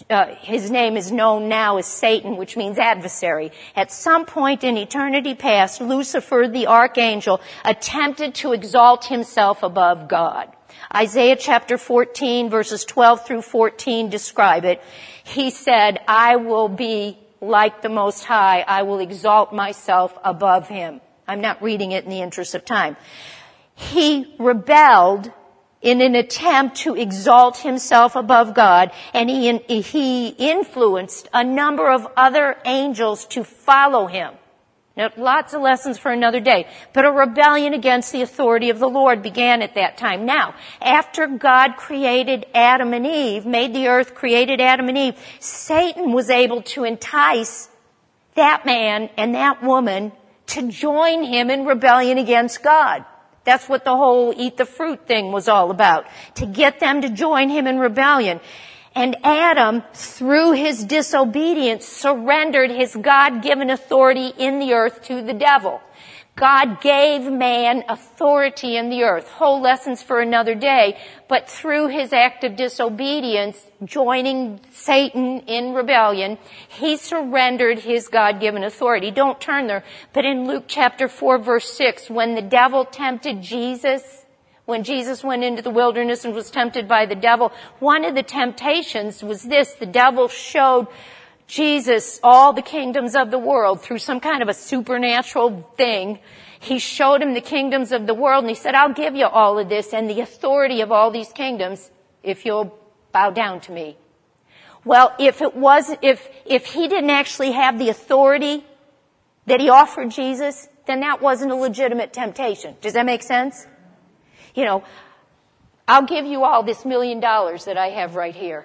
is known now as Satan, which means adversary. At some point in eternity past, Lucifer, the archangel, attempted to exalt himself above God. Isaiah chapter 14, verses 12 through 14 describe it. He said, I will be like the Most High. I will exalt myself above him. I'm not reading it in the interest of time. He rebelled in an attempt to exalt himself above God, and he influenced a number of other angels to follow him. Now, lots of lessons for another day, but a rebellion against the authority of the Lord began at that time. Now, after God created Adam and Eve, made the earth, created Adam and Eve, Satan was able to entice that man and that woman to join him in rebellion against God. That's what the whole eat the fruit thing was all about, to get them to join him in rebellion. And Adam, through his disobedience, surrendered his God-given authority in the earth to the devil. God gave man authority in the earth. Whole lessons for another day. But through his act of disobedience, joining Satan in rebellion, he surrendered his God-given authority. Don't turn there. But in Luke chapter 4, verse 6, when the devil tempted Jesus, when Jesus went into the wilderness and was tempted by the devil, one of the temptations was this. The devil showed Jesus all the kingdoms of the world through some kind of a supernatural thing. He showed him the kingdoms of the world, and he said, I'll give you all of this and the authority of all these kingdoms if you'll bow down to me. Well, if he didn't actually have the authority that he offered Jesus, then that wasn't a legitimate temptation. Does that make sense? You know, I'll give you all this $1 million that I have right here.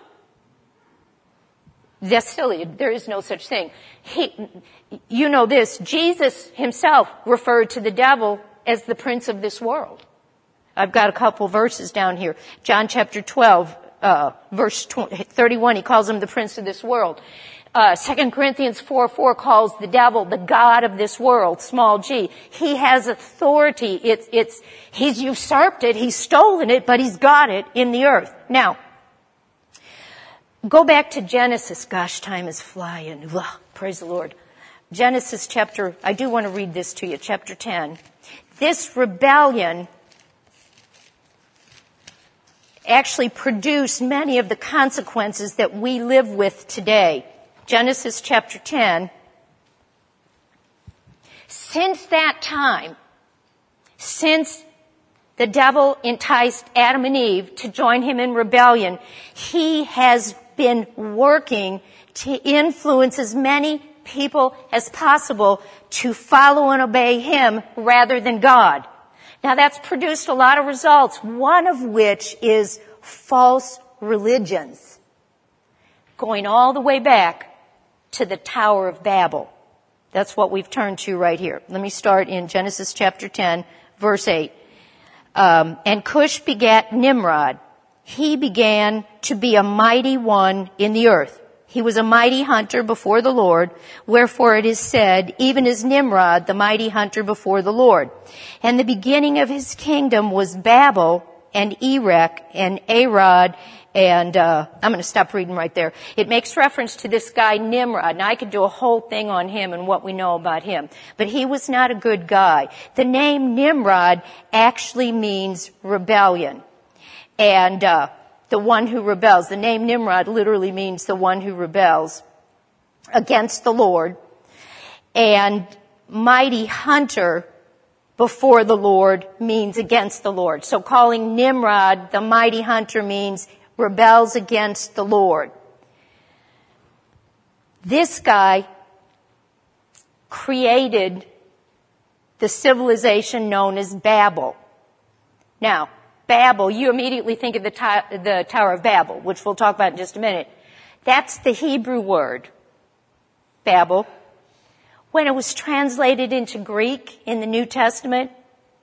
That's silly. There is no such thing. You know this, Jesus himself referred to the devil as the prince of this world. I've got a couple verses down here. John chapter 12, verse 31, he calls him the prince of this world. 2 Corinthians 4:4 calls the devil the god of this world, small g. He has authority. He's usurped it, he's stolen it, but he's got it in the earth. Now, go back to Genesis. Gosh, time is flying. Ugh, praise the Lord. Genesis chapter, I do want to read this to you, chapter 10. This rebellion actually produced many of the consequences that we live with today. Genesis chapter 10. Since that time, since the devil enticed Adam and Eve to join him in rebellion, he has been working to influence as many people as possible to follow and obey him rather than God. Now that's produced a lot of results, one of which is false religions, going all the way back to the Tower of Babel. That's what we've turned to right here. Let me start in Genesis chapter 10, verse 8. And Cush begat Nimrod. He began to be a mighty one in the earth. He was a mighty hunter before the Lord, wherefore it is said, even as Nimrod, the mighty hunter before the Lord. And the beginning of his kingdom was Babel and Erech and Arad, and I'm going to stop reading right there. It makes reference to this guy Nimrod. Now I could do a whole thing on him and what we know about him, but he was not a good guy. The name Nimrod actually means rebellion, and the one who rebels. The name Nimrod literally means the one who rebels against the Lord. And mighty hunter before the Lord means against the Lord. So calling Nimrod the mighty hunter means rebels against the Lord. This guy created the civilization known as Babel. Now, Babel, you immediately think of the Tower of Babel, which we'll talk about in just a minute. That's the Hebrew word, Babel. When it was translated into Greek in the New Testament,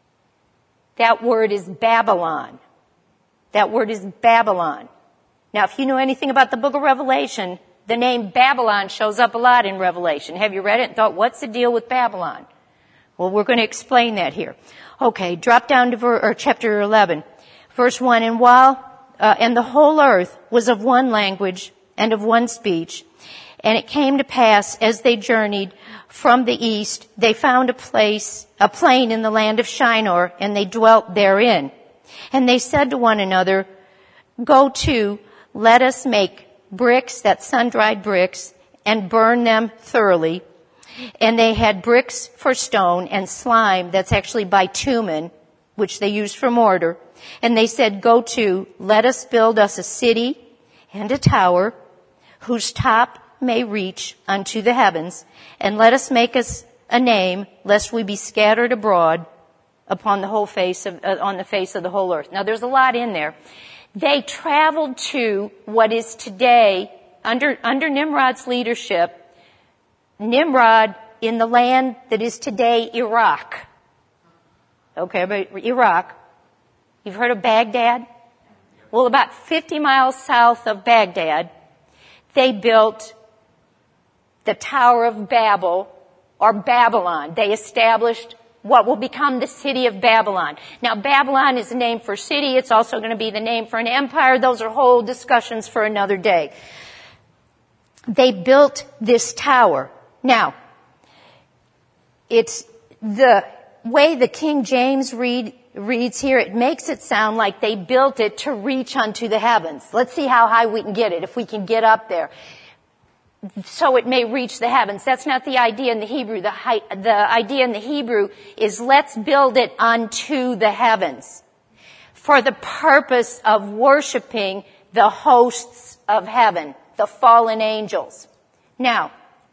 that word is Babylon. That word is Babylon. Now, if you know anything about the book of Revelation, the name Babylon shows up a lot in Revelation. Have you read it and thought, what's the deal with Babylon? Well, we're going to explain that here. Okay, drop down to chapter 11. Verse 1, and the whole earth was of one language and of one speech. And it came to pass, as they journeyed from the east, they found a plain in the land of Shinar, and they dwelt therein. And they said to one another, go to, let us make bricks, that's sun-dried bricks, and burn them thoroughly. And they had bricks for stone and slime, that's actually bitumen, which they used for mortar. And they said, go to, let us build us a city and a tower whose top may reach unto the heavens, and let us make us a name, lest we be scattered abroad upon the whole on the face of the whole earth. Now there's a lot in there. They traveled to what is today, under Nimrod's leadership, Nimrod in the land that is today Iraq. Okay, but Iraq. You've heard of Baghdad? Well, about 50 miles south of Baghdad, they built the Tower of Babel, or Babylon. They established what will become the city of Babylon. Now, Babylon is a name for city. It's also going to be the name for an empire. Those are whole discussions for another day. They built this tower. Now, it's the way the King James reads here, it makes it sound like they built it to reach unto the heavens. Let's see how high we can get it, if we can get up there. So it may reach the heavens. That's not the idea in the Hebrew. The idea in the Hebrew is let's build it unto the heavens for the purpose of worshiping the hosts of heaven, the fallen angels. Now,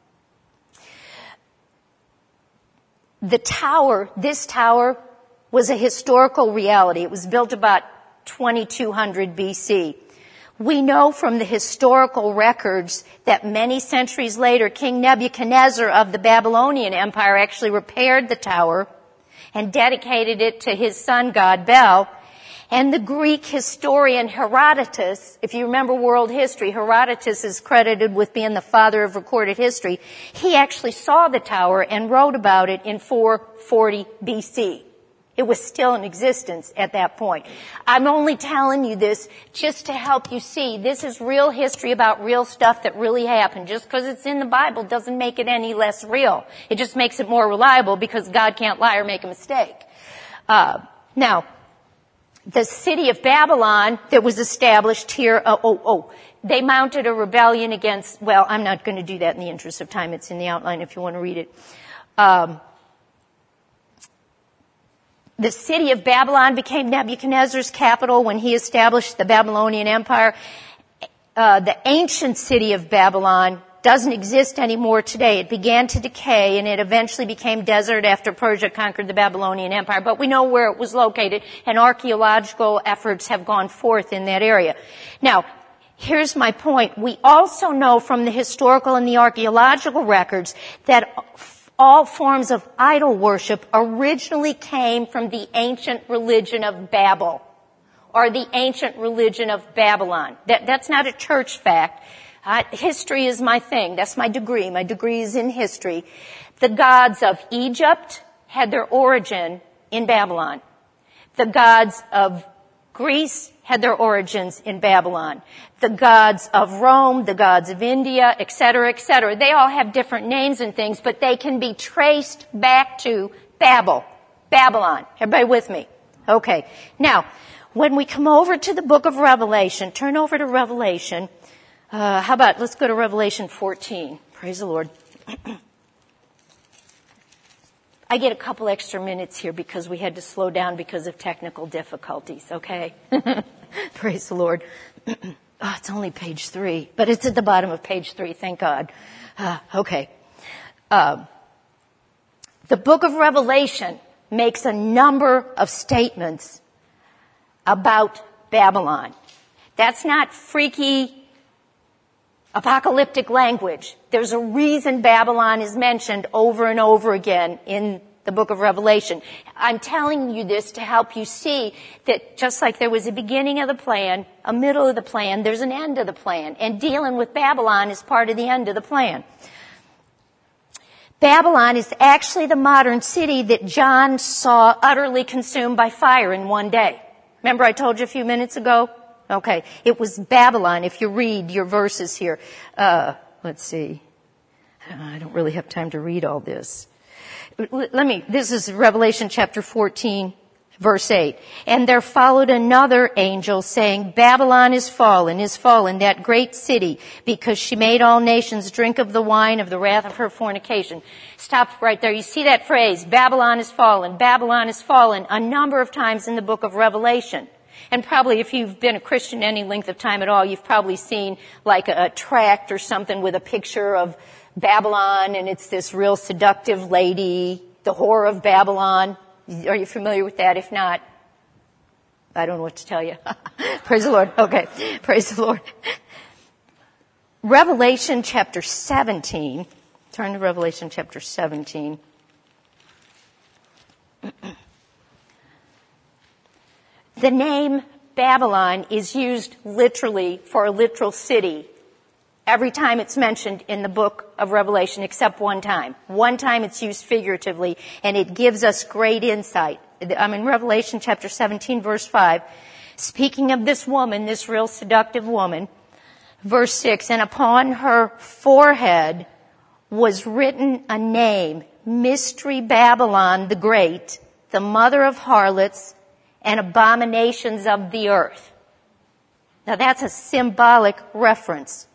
this tower was a historical reality. It was built about 2200 BC. We know from the historical records that many centuries later, King Nebuchadnezzar of the Babylonian Empire actually repaired the tower and dedicated it to his sun god Bel. And the Greek historian Herodotus, if you remember world history, Herodotus is credited with being the father of recorded history. He actually saw the tower and wrote about it in 440 BC. It was still in existence at that point. I'm only telling you this just to help you see this is real history about real stuff that really happened. Just because it's in the Bible doesn't make it any less real. It just makes it more reliable because God can't lie or make a mistake. Now, the city of Babylon that was established here, they mounted a rebellion against, well, I'm not going to do that in the interest of time. It's in the outline if you want to read it. The city of Babylon became Nebuchadnezzar's capital when he established the Babylonian Empire. The ancient city of Babylon doesn't exist anymore today. It began to decay, and it eventually became desert after Persia conquered the Babylonian Empire. But we know where it was located, and archaeological efforts have gone forth in that area. Now, here's my point. We also know from the historical and the archaeological records that all forms of idol worship originally came from the ancient religion of Babel, or the ancient religion of Babylon. That's not a church fact. History is my thing. That's my degree. My degree is in history. The gods of Egypt had their origin in Babylon. The gods of Greece had their origins in Babylon. The gods of Rome, the gods of India, etc., etc. They all have different names and things, but they can be traced back to Babylon. Everybody with me? Okay. Now, when we come over to the book of Revelation, turn over to Revelation. How about, let's go to Revelation 14. Praise the Lord. I get a couple extra minutes here because we had to slow down because of technical difficulties, okay? Praise the Lord. Oh, it's only page 3, but it's at the bottom of page 3, thank God. Okay. The book of Revelation makes a number of statements about Babylon. That's not freaky apocalyptic language. There's a reason Babylon is mentioned over and over again in the book of Revelation. I'm telling you this to help you see that just like there was a beginning of the plan, a middle of the plan, there's an end of the plan. And dealing with Babylon is part of the end of the plan. Babylon is actually the modern city that John saw utterly consumed by fire in one day. Remember I told you a few minutes ago? Okay. It was Babylon, if you read your verses here. Let's see. I don't really have time to read all this. This is Revelation chapter 14, verse 8. And there followed another angel saying, Babylon is fallen, that great city, because she made all nations drink of the wine of the wrath of her fornication. Stop right there. You see that phrase, Babylon is fallen, a number of times in the book of Revelation. And probably if you've been a Christian any length of time at all, you've probably seen like a tract or something with a picture of Babylon, and it's this real seductive lady, the whore of Babylon. Are you familiar with that? If not, I don't know what to tell you. Praise the Lord. Okay. Praise the Lord. Revelation chapter 17. Turn to Revelation chapter 17. The name Babylon is used literally for a literal city every time it's mentioned in the book of Revelation, except one time. One time it's used figuratively, and it gives us great insight. I'm in Revelation chapter 17, verse 5. Speaking of this woman, this real seductive woman, verse 6, and upon her forehead was written a name, Mystery Babylon the Great, the mother of harlots and abominations of the earth. Now that's a symbolic reference.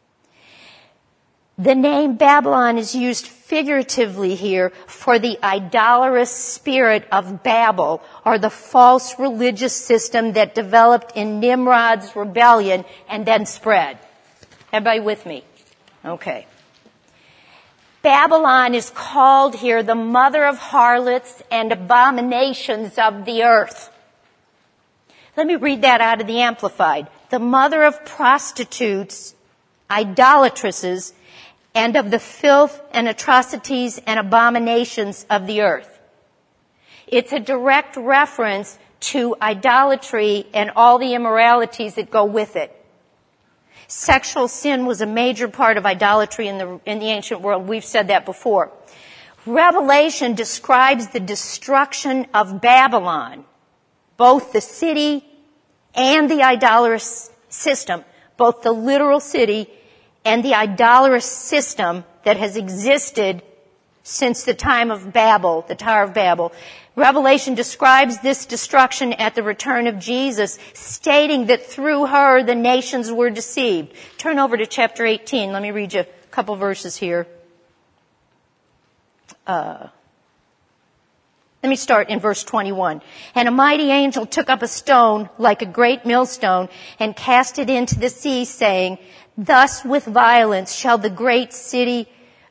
The name Babylon is used figuratively here for the idolatrous spirit of Babel, or the false religious system that developed in Nimrod's rebellion and then spread. Everybody with me? Okay. Babylon is called here the mother of harlots and abominations of the earth. Let me read that out of the Amplified. The mother of prostitutes, idolatresses, and of the filth and atrocities and abominations of the earth. It's a direct reference to idolatry and all the immoralities that go with it. Sexual sin was a major part of idolatry in the ancient world. We've said that before. Revelation describes the destruction of Babylon, both the city and the idolatrous system, both the literal city and the idolatrous system that has existed since the time of Babel, the Tower of Babel. Revelation describes this destruction at the return of Jesus, stating that through her the nations were deceived. Turn over to chapter 18. Let me read you a couple verses here. Let me start in verse 21. And a mighty angel took up a stone like a great millstone and cast it into the sea, saying, thus with violence shall that great city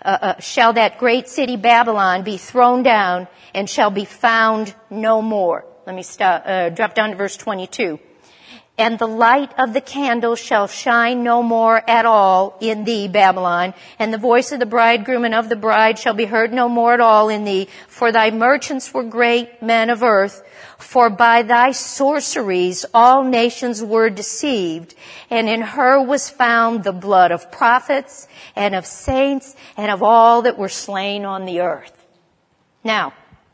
Babylon be thrown down and shall be found no more. Let me drop down to verse 22. And the light of the candle shall shine no more at all in thee, Babylon, and the voice of the bridegroom and of the bride shall be heard no more at all in thee, for thy merchants were great men of earth, for by thy sorceries all nations were deceived, and in her was found the blood of prophets and of saints and of all that were slain on the earth. Now,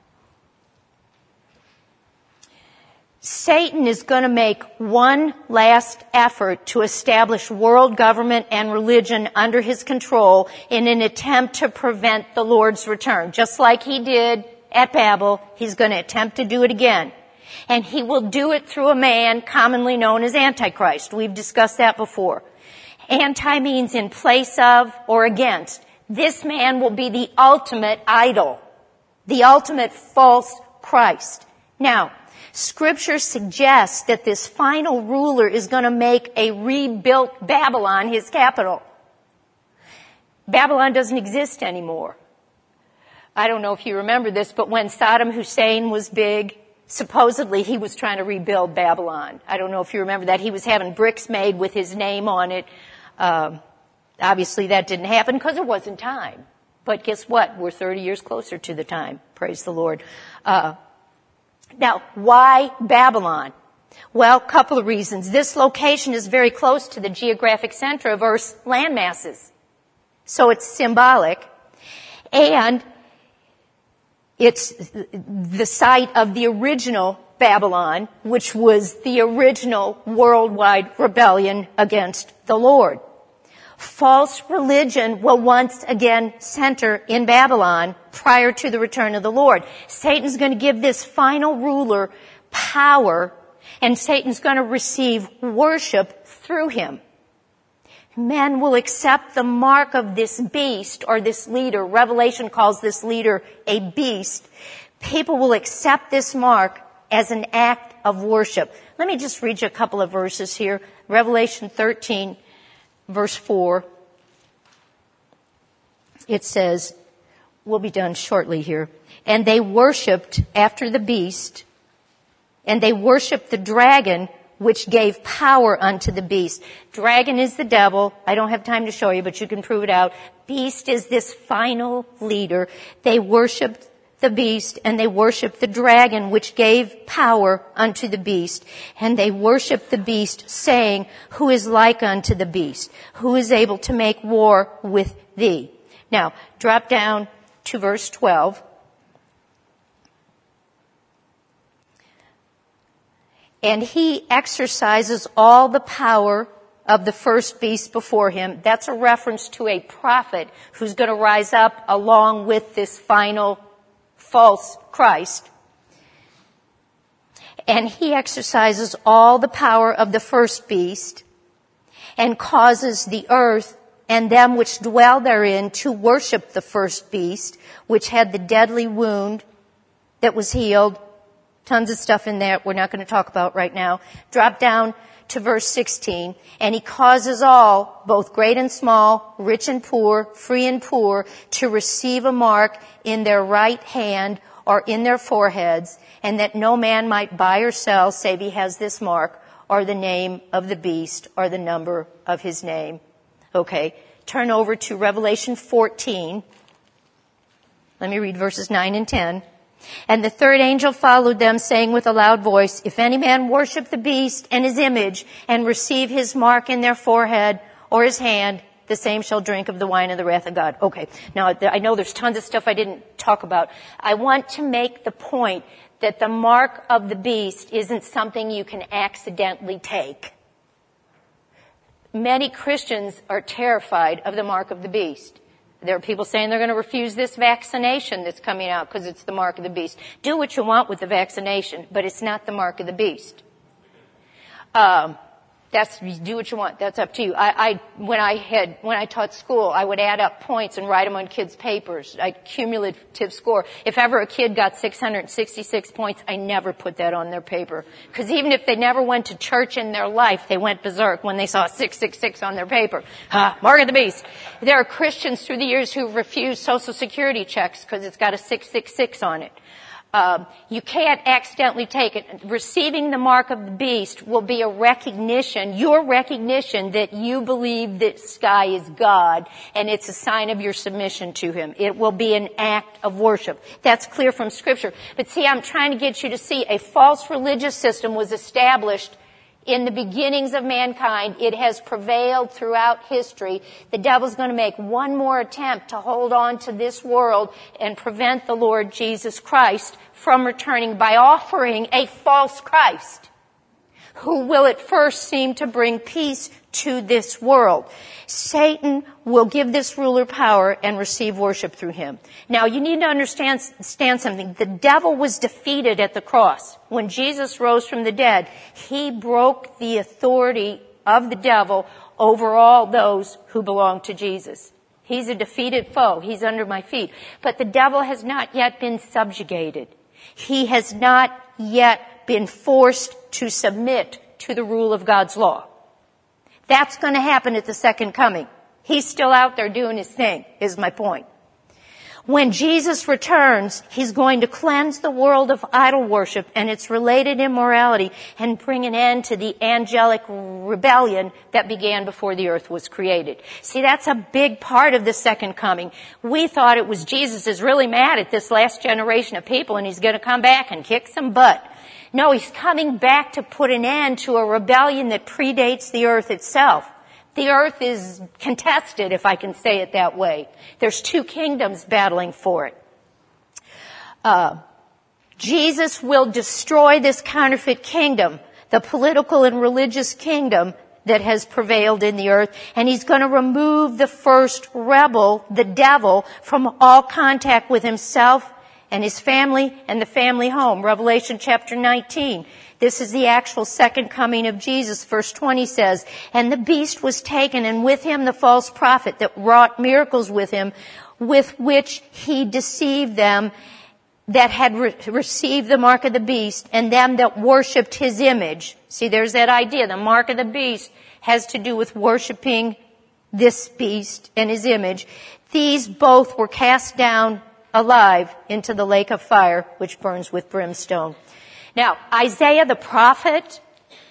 Satan is going to make one last effort to establish world government and religion under his control in an attempt to prevent the Lord's return. Just like he did at Babel, he's going to attempt to do it again. And he will do it through a man commonly known as Antichrist. We've discussed that before. Anti means in place of or against. This man will be the ultimate idol, the ultimate false Christ. Now, Scripture suggests that this final ruler is going to make a rebuilt Babylon his capital. Babylon doesn't exist anymore. I don't know if you remember this, but when Saddam Hussein was big, supposedly he was trying to rebuild Babylon. I don't know if you remember that. He was having bricks made with his name on it. Obviously that didn't happen because it wasn't time. But guess what? We're 30 years closer to the time. Praise the Lord. Now, why Babylon? Well, a couple of reasons. This location is very close to the geographic center of Earth's land masses. So it's symbolic. And it's the site of the original Babylon, which was the original worldwide rebellion against the Lord. False religion will once again center in Babylon prior to the return of the Lord. Satan's going to give this final ruler power, and Satan's going to receive worship through him. Men will accept the mark of this beast or this leader. Revelation calls this leader a beast. People will accept this mark as an act of worship. Let me just read you a couple of verses here. Revelation 13. Verse 4, it says, we'll be done shortly here. And they worshipped after the beast, and they worshipped the dragon, which gave power unto the beast. Dragon is the devil. I don't have time to show you, but you can prove it out. Beast is this final leader. They worshipped the beast, and they worshipped the dragon, which gave power unto the beast. And they worshipped the beast, saying, who is like unto the beast? Who is able to make war with thee? Now, drop down to verse 12. And he exercises all the power of the first beast before him. That's a reference to a prophet who's going to rise up along with this final false Christ. And he exercises all the power of the first beast and causes the earth and them which dwell therein to worship the first beast, which had the deadly wound that was healed. Tons of stuff in there we're not going to talk about right now. Drop down to verse 16. And he causes all, both great and small, rich and poor, free and poor, to receive a mark in their right hand or in their foreheads, and that no man might buy or sell save he has this mark or the name of the beast or the number of his name. Okay, turn over to Revelation 14. Let me read verses 9 and 10. And the third angel followed them, saying with a loud voice, if any man worship the beast and his image and receive his mark in their forehead or his hand, the same shall drink of the wine of the wrath of God. Okay, now I know there's tons of stuff I didn't talk about. I want to make the point that the mark of the beast isn't something you can accidentally take. Many Christians are terrified of the mark of the beast. There are people saying they're going to refuse this vaccination that's coming out because it's the mark of the beast. Do what you want with the vaccination, but it's not the mark of the beast. Do what you want. That's up to you. When I taught school, I would add up points and write them on kids' papers, cumulative score. If ever a kid got 666 points, I never put that on their paper. Because even if they never went to church in their life, they went berserk when they saw 666 on their paper. Mark of the beast. There are Christians through the years who refuse Social Security checks because it's got a 666 on it. You can't accidentally take it. Receiving the mark of the beast will be a recognition, your recognition that you believe this guy is God, and it's a sign of your submission to him. It will be an act of worship. That's clear from Scripture. But see, I'm trying to get you to see a false religious system was established in the beginnings of mankind. It has prevailed throughout history. The devil's going to make one more attempt to hold on to this world and prevent the Lord Jesus Christ from returning by offering a false Christ, who will at first seem to bring peace to this world. Satan will give this ruler power and receive worship through him. Now, you need to understand something. The devil was defeated at the cross. When Jesus rose from the dead, he broke the authority of the devil over all those who belong to Jesus. He's a defeated foe. He's under my feet. But the devil has not yet been subjugated. He has not yet been forced to submit to the rule of God's law. That's going to happen at the second coming. He's still out there doing his thing, is my point. When Jesus returns, he's going to cleanse the world of idol worship and its related immorality and bring an end to the angelic rebellion that began before the earth was created. See, that's a big part of the second coming. We thought it was Jesus is really mad at this last generation of people and he's going to come back and kick some butt. No, he's coming back to put an end to a rebellion that predates the earth itself. The earth is contested, if I can say it that way. There's two kingdoms battling for it. Jesus will destroy this counterfeit kingdom, the political and religious kingdom that has prevailed in the earth, and he's going to remove the first rebel, the devil, from all contact with himself and his family and the family home. Revelation chapter 19. This is the actual second coming of Jesus. Verse 20 says, "And the beast was taken, and with him the false prophet that wrought miracles with him, with which he deceived them that had received the mark of the beast, and them that worshipped his image." See, there's that idea. The mark of the beast has to do with worshiping this beast and his image. These both were cast down alive into the lake of fire, which burns with brimstone. Now, Isaiah the prophet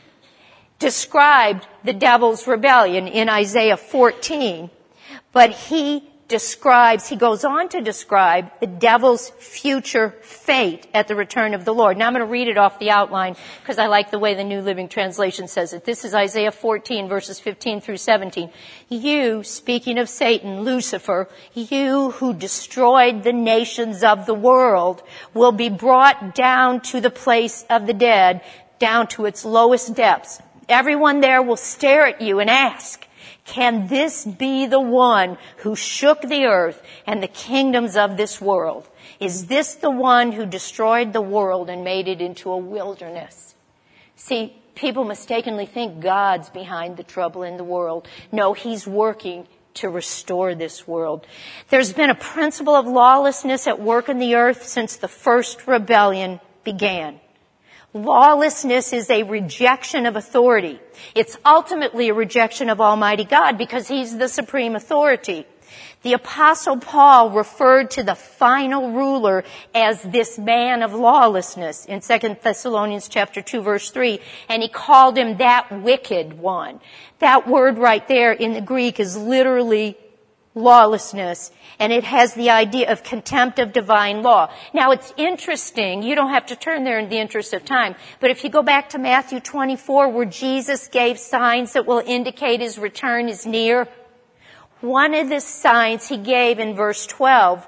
described the devil's rebellion in Isaiah 14, but he goes on to describe the devil's future fate at the return of the Lord. Now I'm going to read it off the outline because I like the way the New Living Translation says it. This is Isaiah 14 verses 15 through 17. "You," speaking of Satan, Lucifer, "you who destroyed the nations of the world will be brought down to the place of the dead, down to its lowest depths. Everyone there will stare at you and ask, 'Can this be the one who shook the earth and the kingdoms of this world? Is this the one who destroyed the world and made it into a wilderness?'" See, people mistakenly think God's behind the trouble in the world. No, he's working to restore this world. There's been a principle of lawlessness at work in the earth since the first rebellion began. Lawlessness is a rejection of authority. It's ultimately a rejection of Almighty God because he's the supreme authority. The Apostle Paul referred to the final ruler as this man of lawlessness in 2 Thessalonians chapter 2 verse 3, and he called him that wicked one. That word right there in the Greek is literally lawlessness, and it has the idea of contempt of divine law. Now, it's interesting. You don't have to turn there in the interest of time, but if you go back to Matthew 24, where Jesus gave signs that will indicate his return is near, one of the signs he gave in verse 12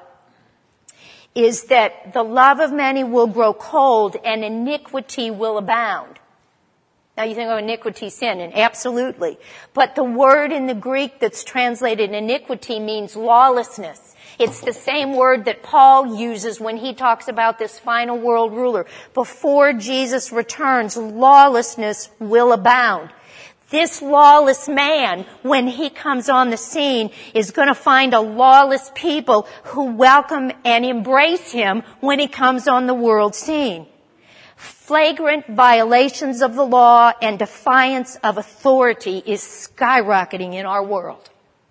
is that the love of many will grow cold and iniquity will abound. Now you think of iniquity, sin, and absolutely. But the word in the Greek that's translated iniquity means lawlessness. It's the same word that Paul uses when he talks about this final world ruler. Before Jesus returns, lawlessness will abound. This lawless man, when he comes on the scene, is going to find a lawless people who welcome and embrace him when he comes on the world scene. Flagrant violations of the law and defiance of authority is skyrocketing in our world.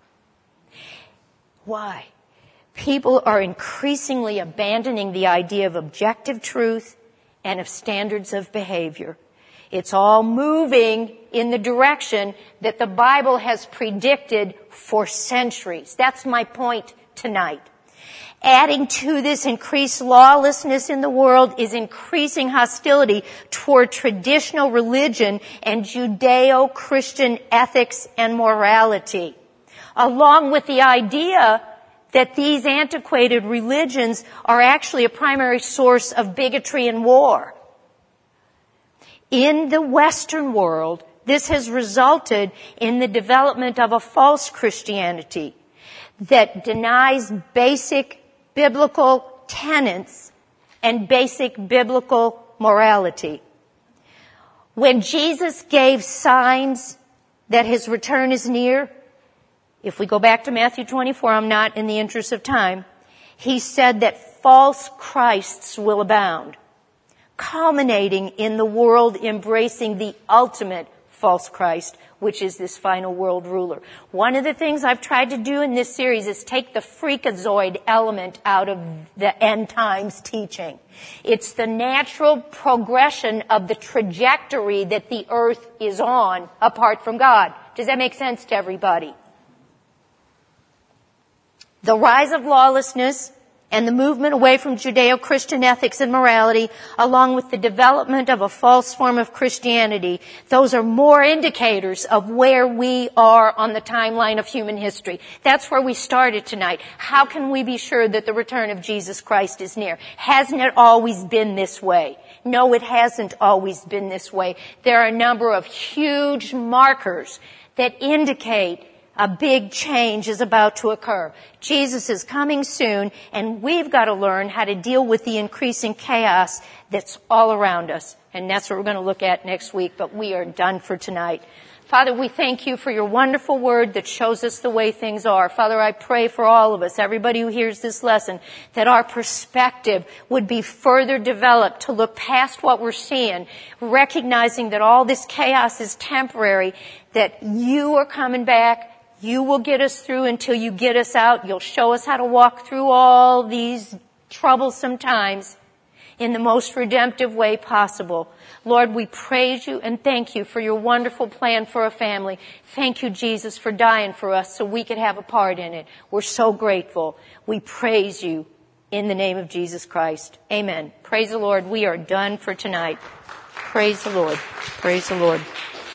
Why? People are increasingly abandoning the idea of objective truth and of standards of behavior. It's all moving in the direction that the Bible has predicted for centuries. That's my point tonight. Adding to this increased lawlessness in the world is increasing hostility toward traditional religion and Judeo-Christian ethics and morality, along with the idea that these antiquated religions are actually a primary source of bigotry and war. In the Western world, this has resulted in the development of a false Christianity that denies basic biblical tenets and basic biblical morality. When Jesus gave signs that his return is near, if we go back to Matthew 24, I'm not in the interest of time, he said that false Christs will abound, culminating in the world embracing the ultimate false Christ, which is this final world ruler. One of the things I've tried to do in this series is take the freakazoid element out of the end times teaching. It's the natural progression of the trajectory that the earth is on apart from God. Does that make sense to everybody? The rise of lawlessness and the movement away from Judeo-Christian ethics and morality, along with the development of a false form of Christianity, those are more indicators of where we are on the timeline of human history. That's where we started tonight. How can we be sure that the return of Jesus Christ is near? Hasn't it always been this way? No, it hasn't always been this way. There are a number of huge markers that indicate a big change is about to occur. Jesus is coming soon, and we've got to learn how to deal with the increasing chaos that's all around us. And that's what we're going to look at next week, but we are done for tonight. Father, we thank you for your wonderful word that shows us the way things are. Father, I pray for all of us, everybody who hears this lesson, that our perspective would be further developed to look past what we're seeing, recognizing that all this chaos is temporary, that you are coming back. You will get us through until you get us out. You'll show us how to walk through all these troublesome times in the most redemptive way possible. Lord, we praise you and thank you for your wonderful plan for a family. Thank you, Jesus, for dying for us so we could have a part in it. We're so grateful. We praise you in the name of Jesus Christ. Amen. Praise the Lord. We are done for tonight. Praise the Lord. Praise the Lord.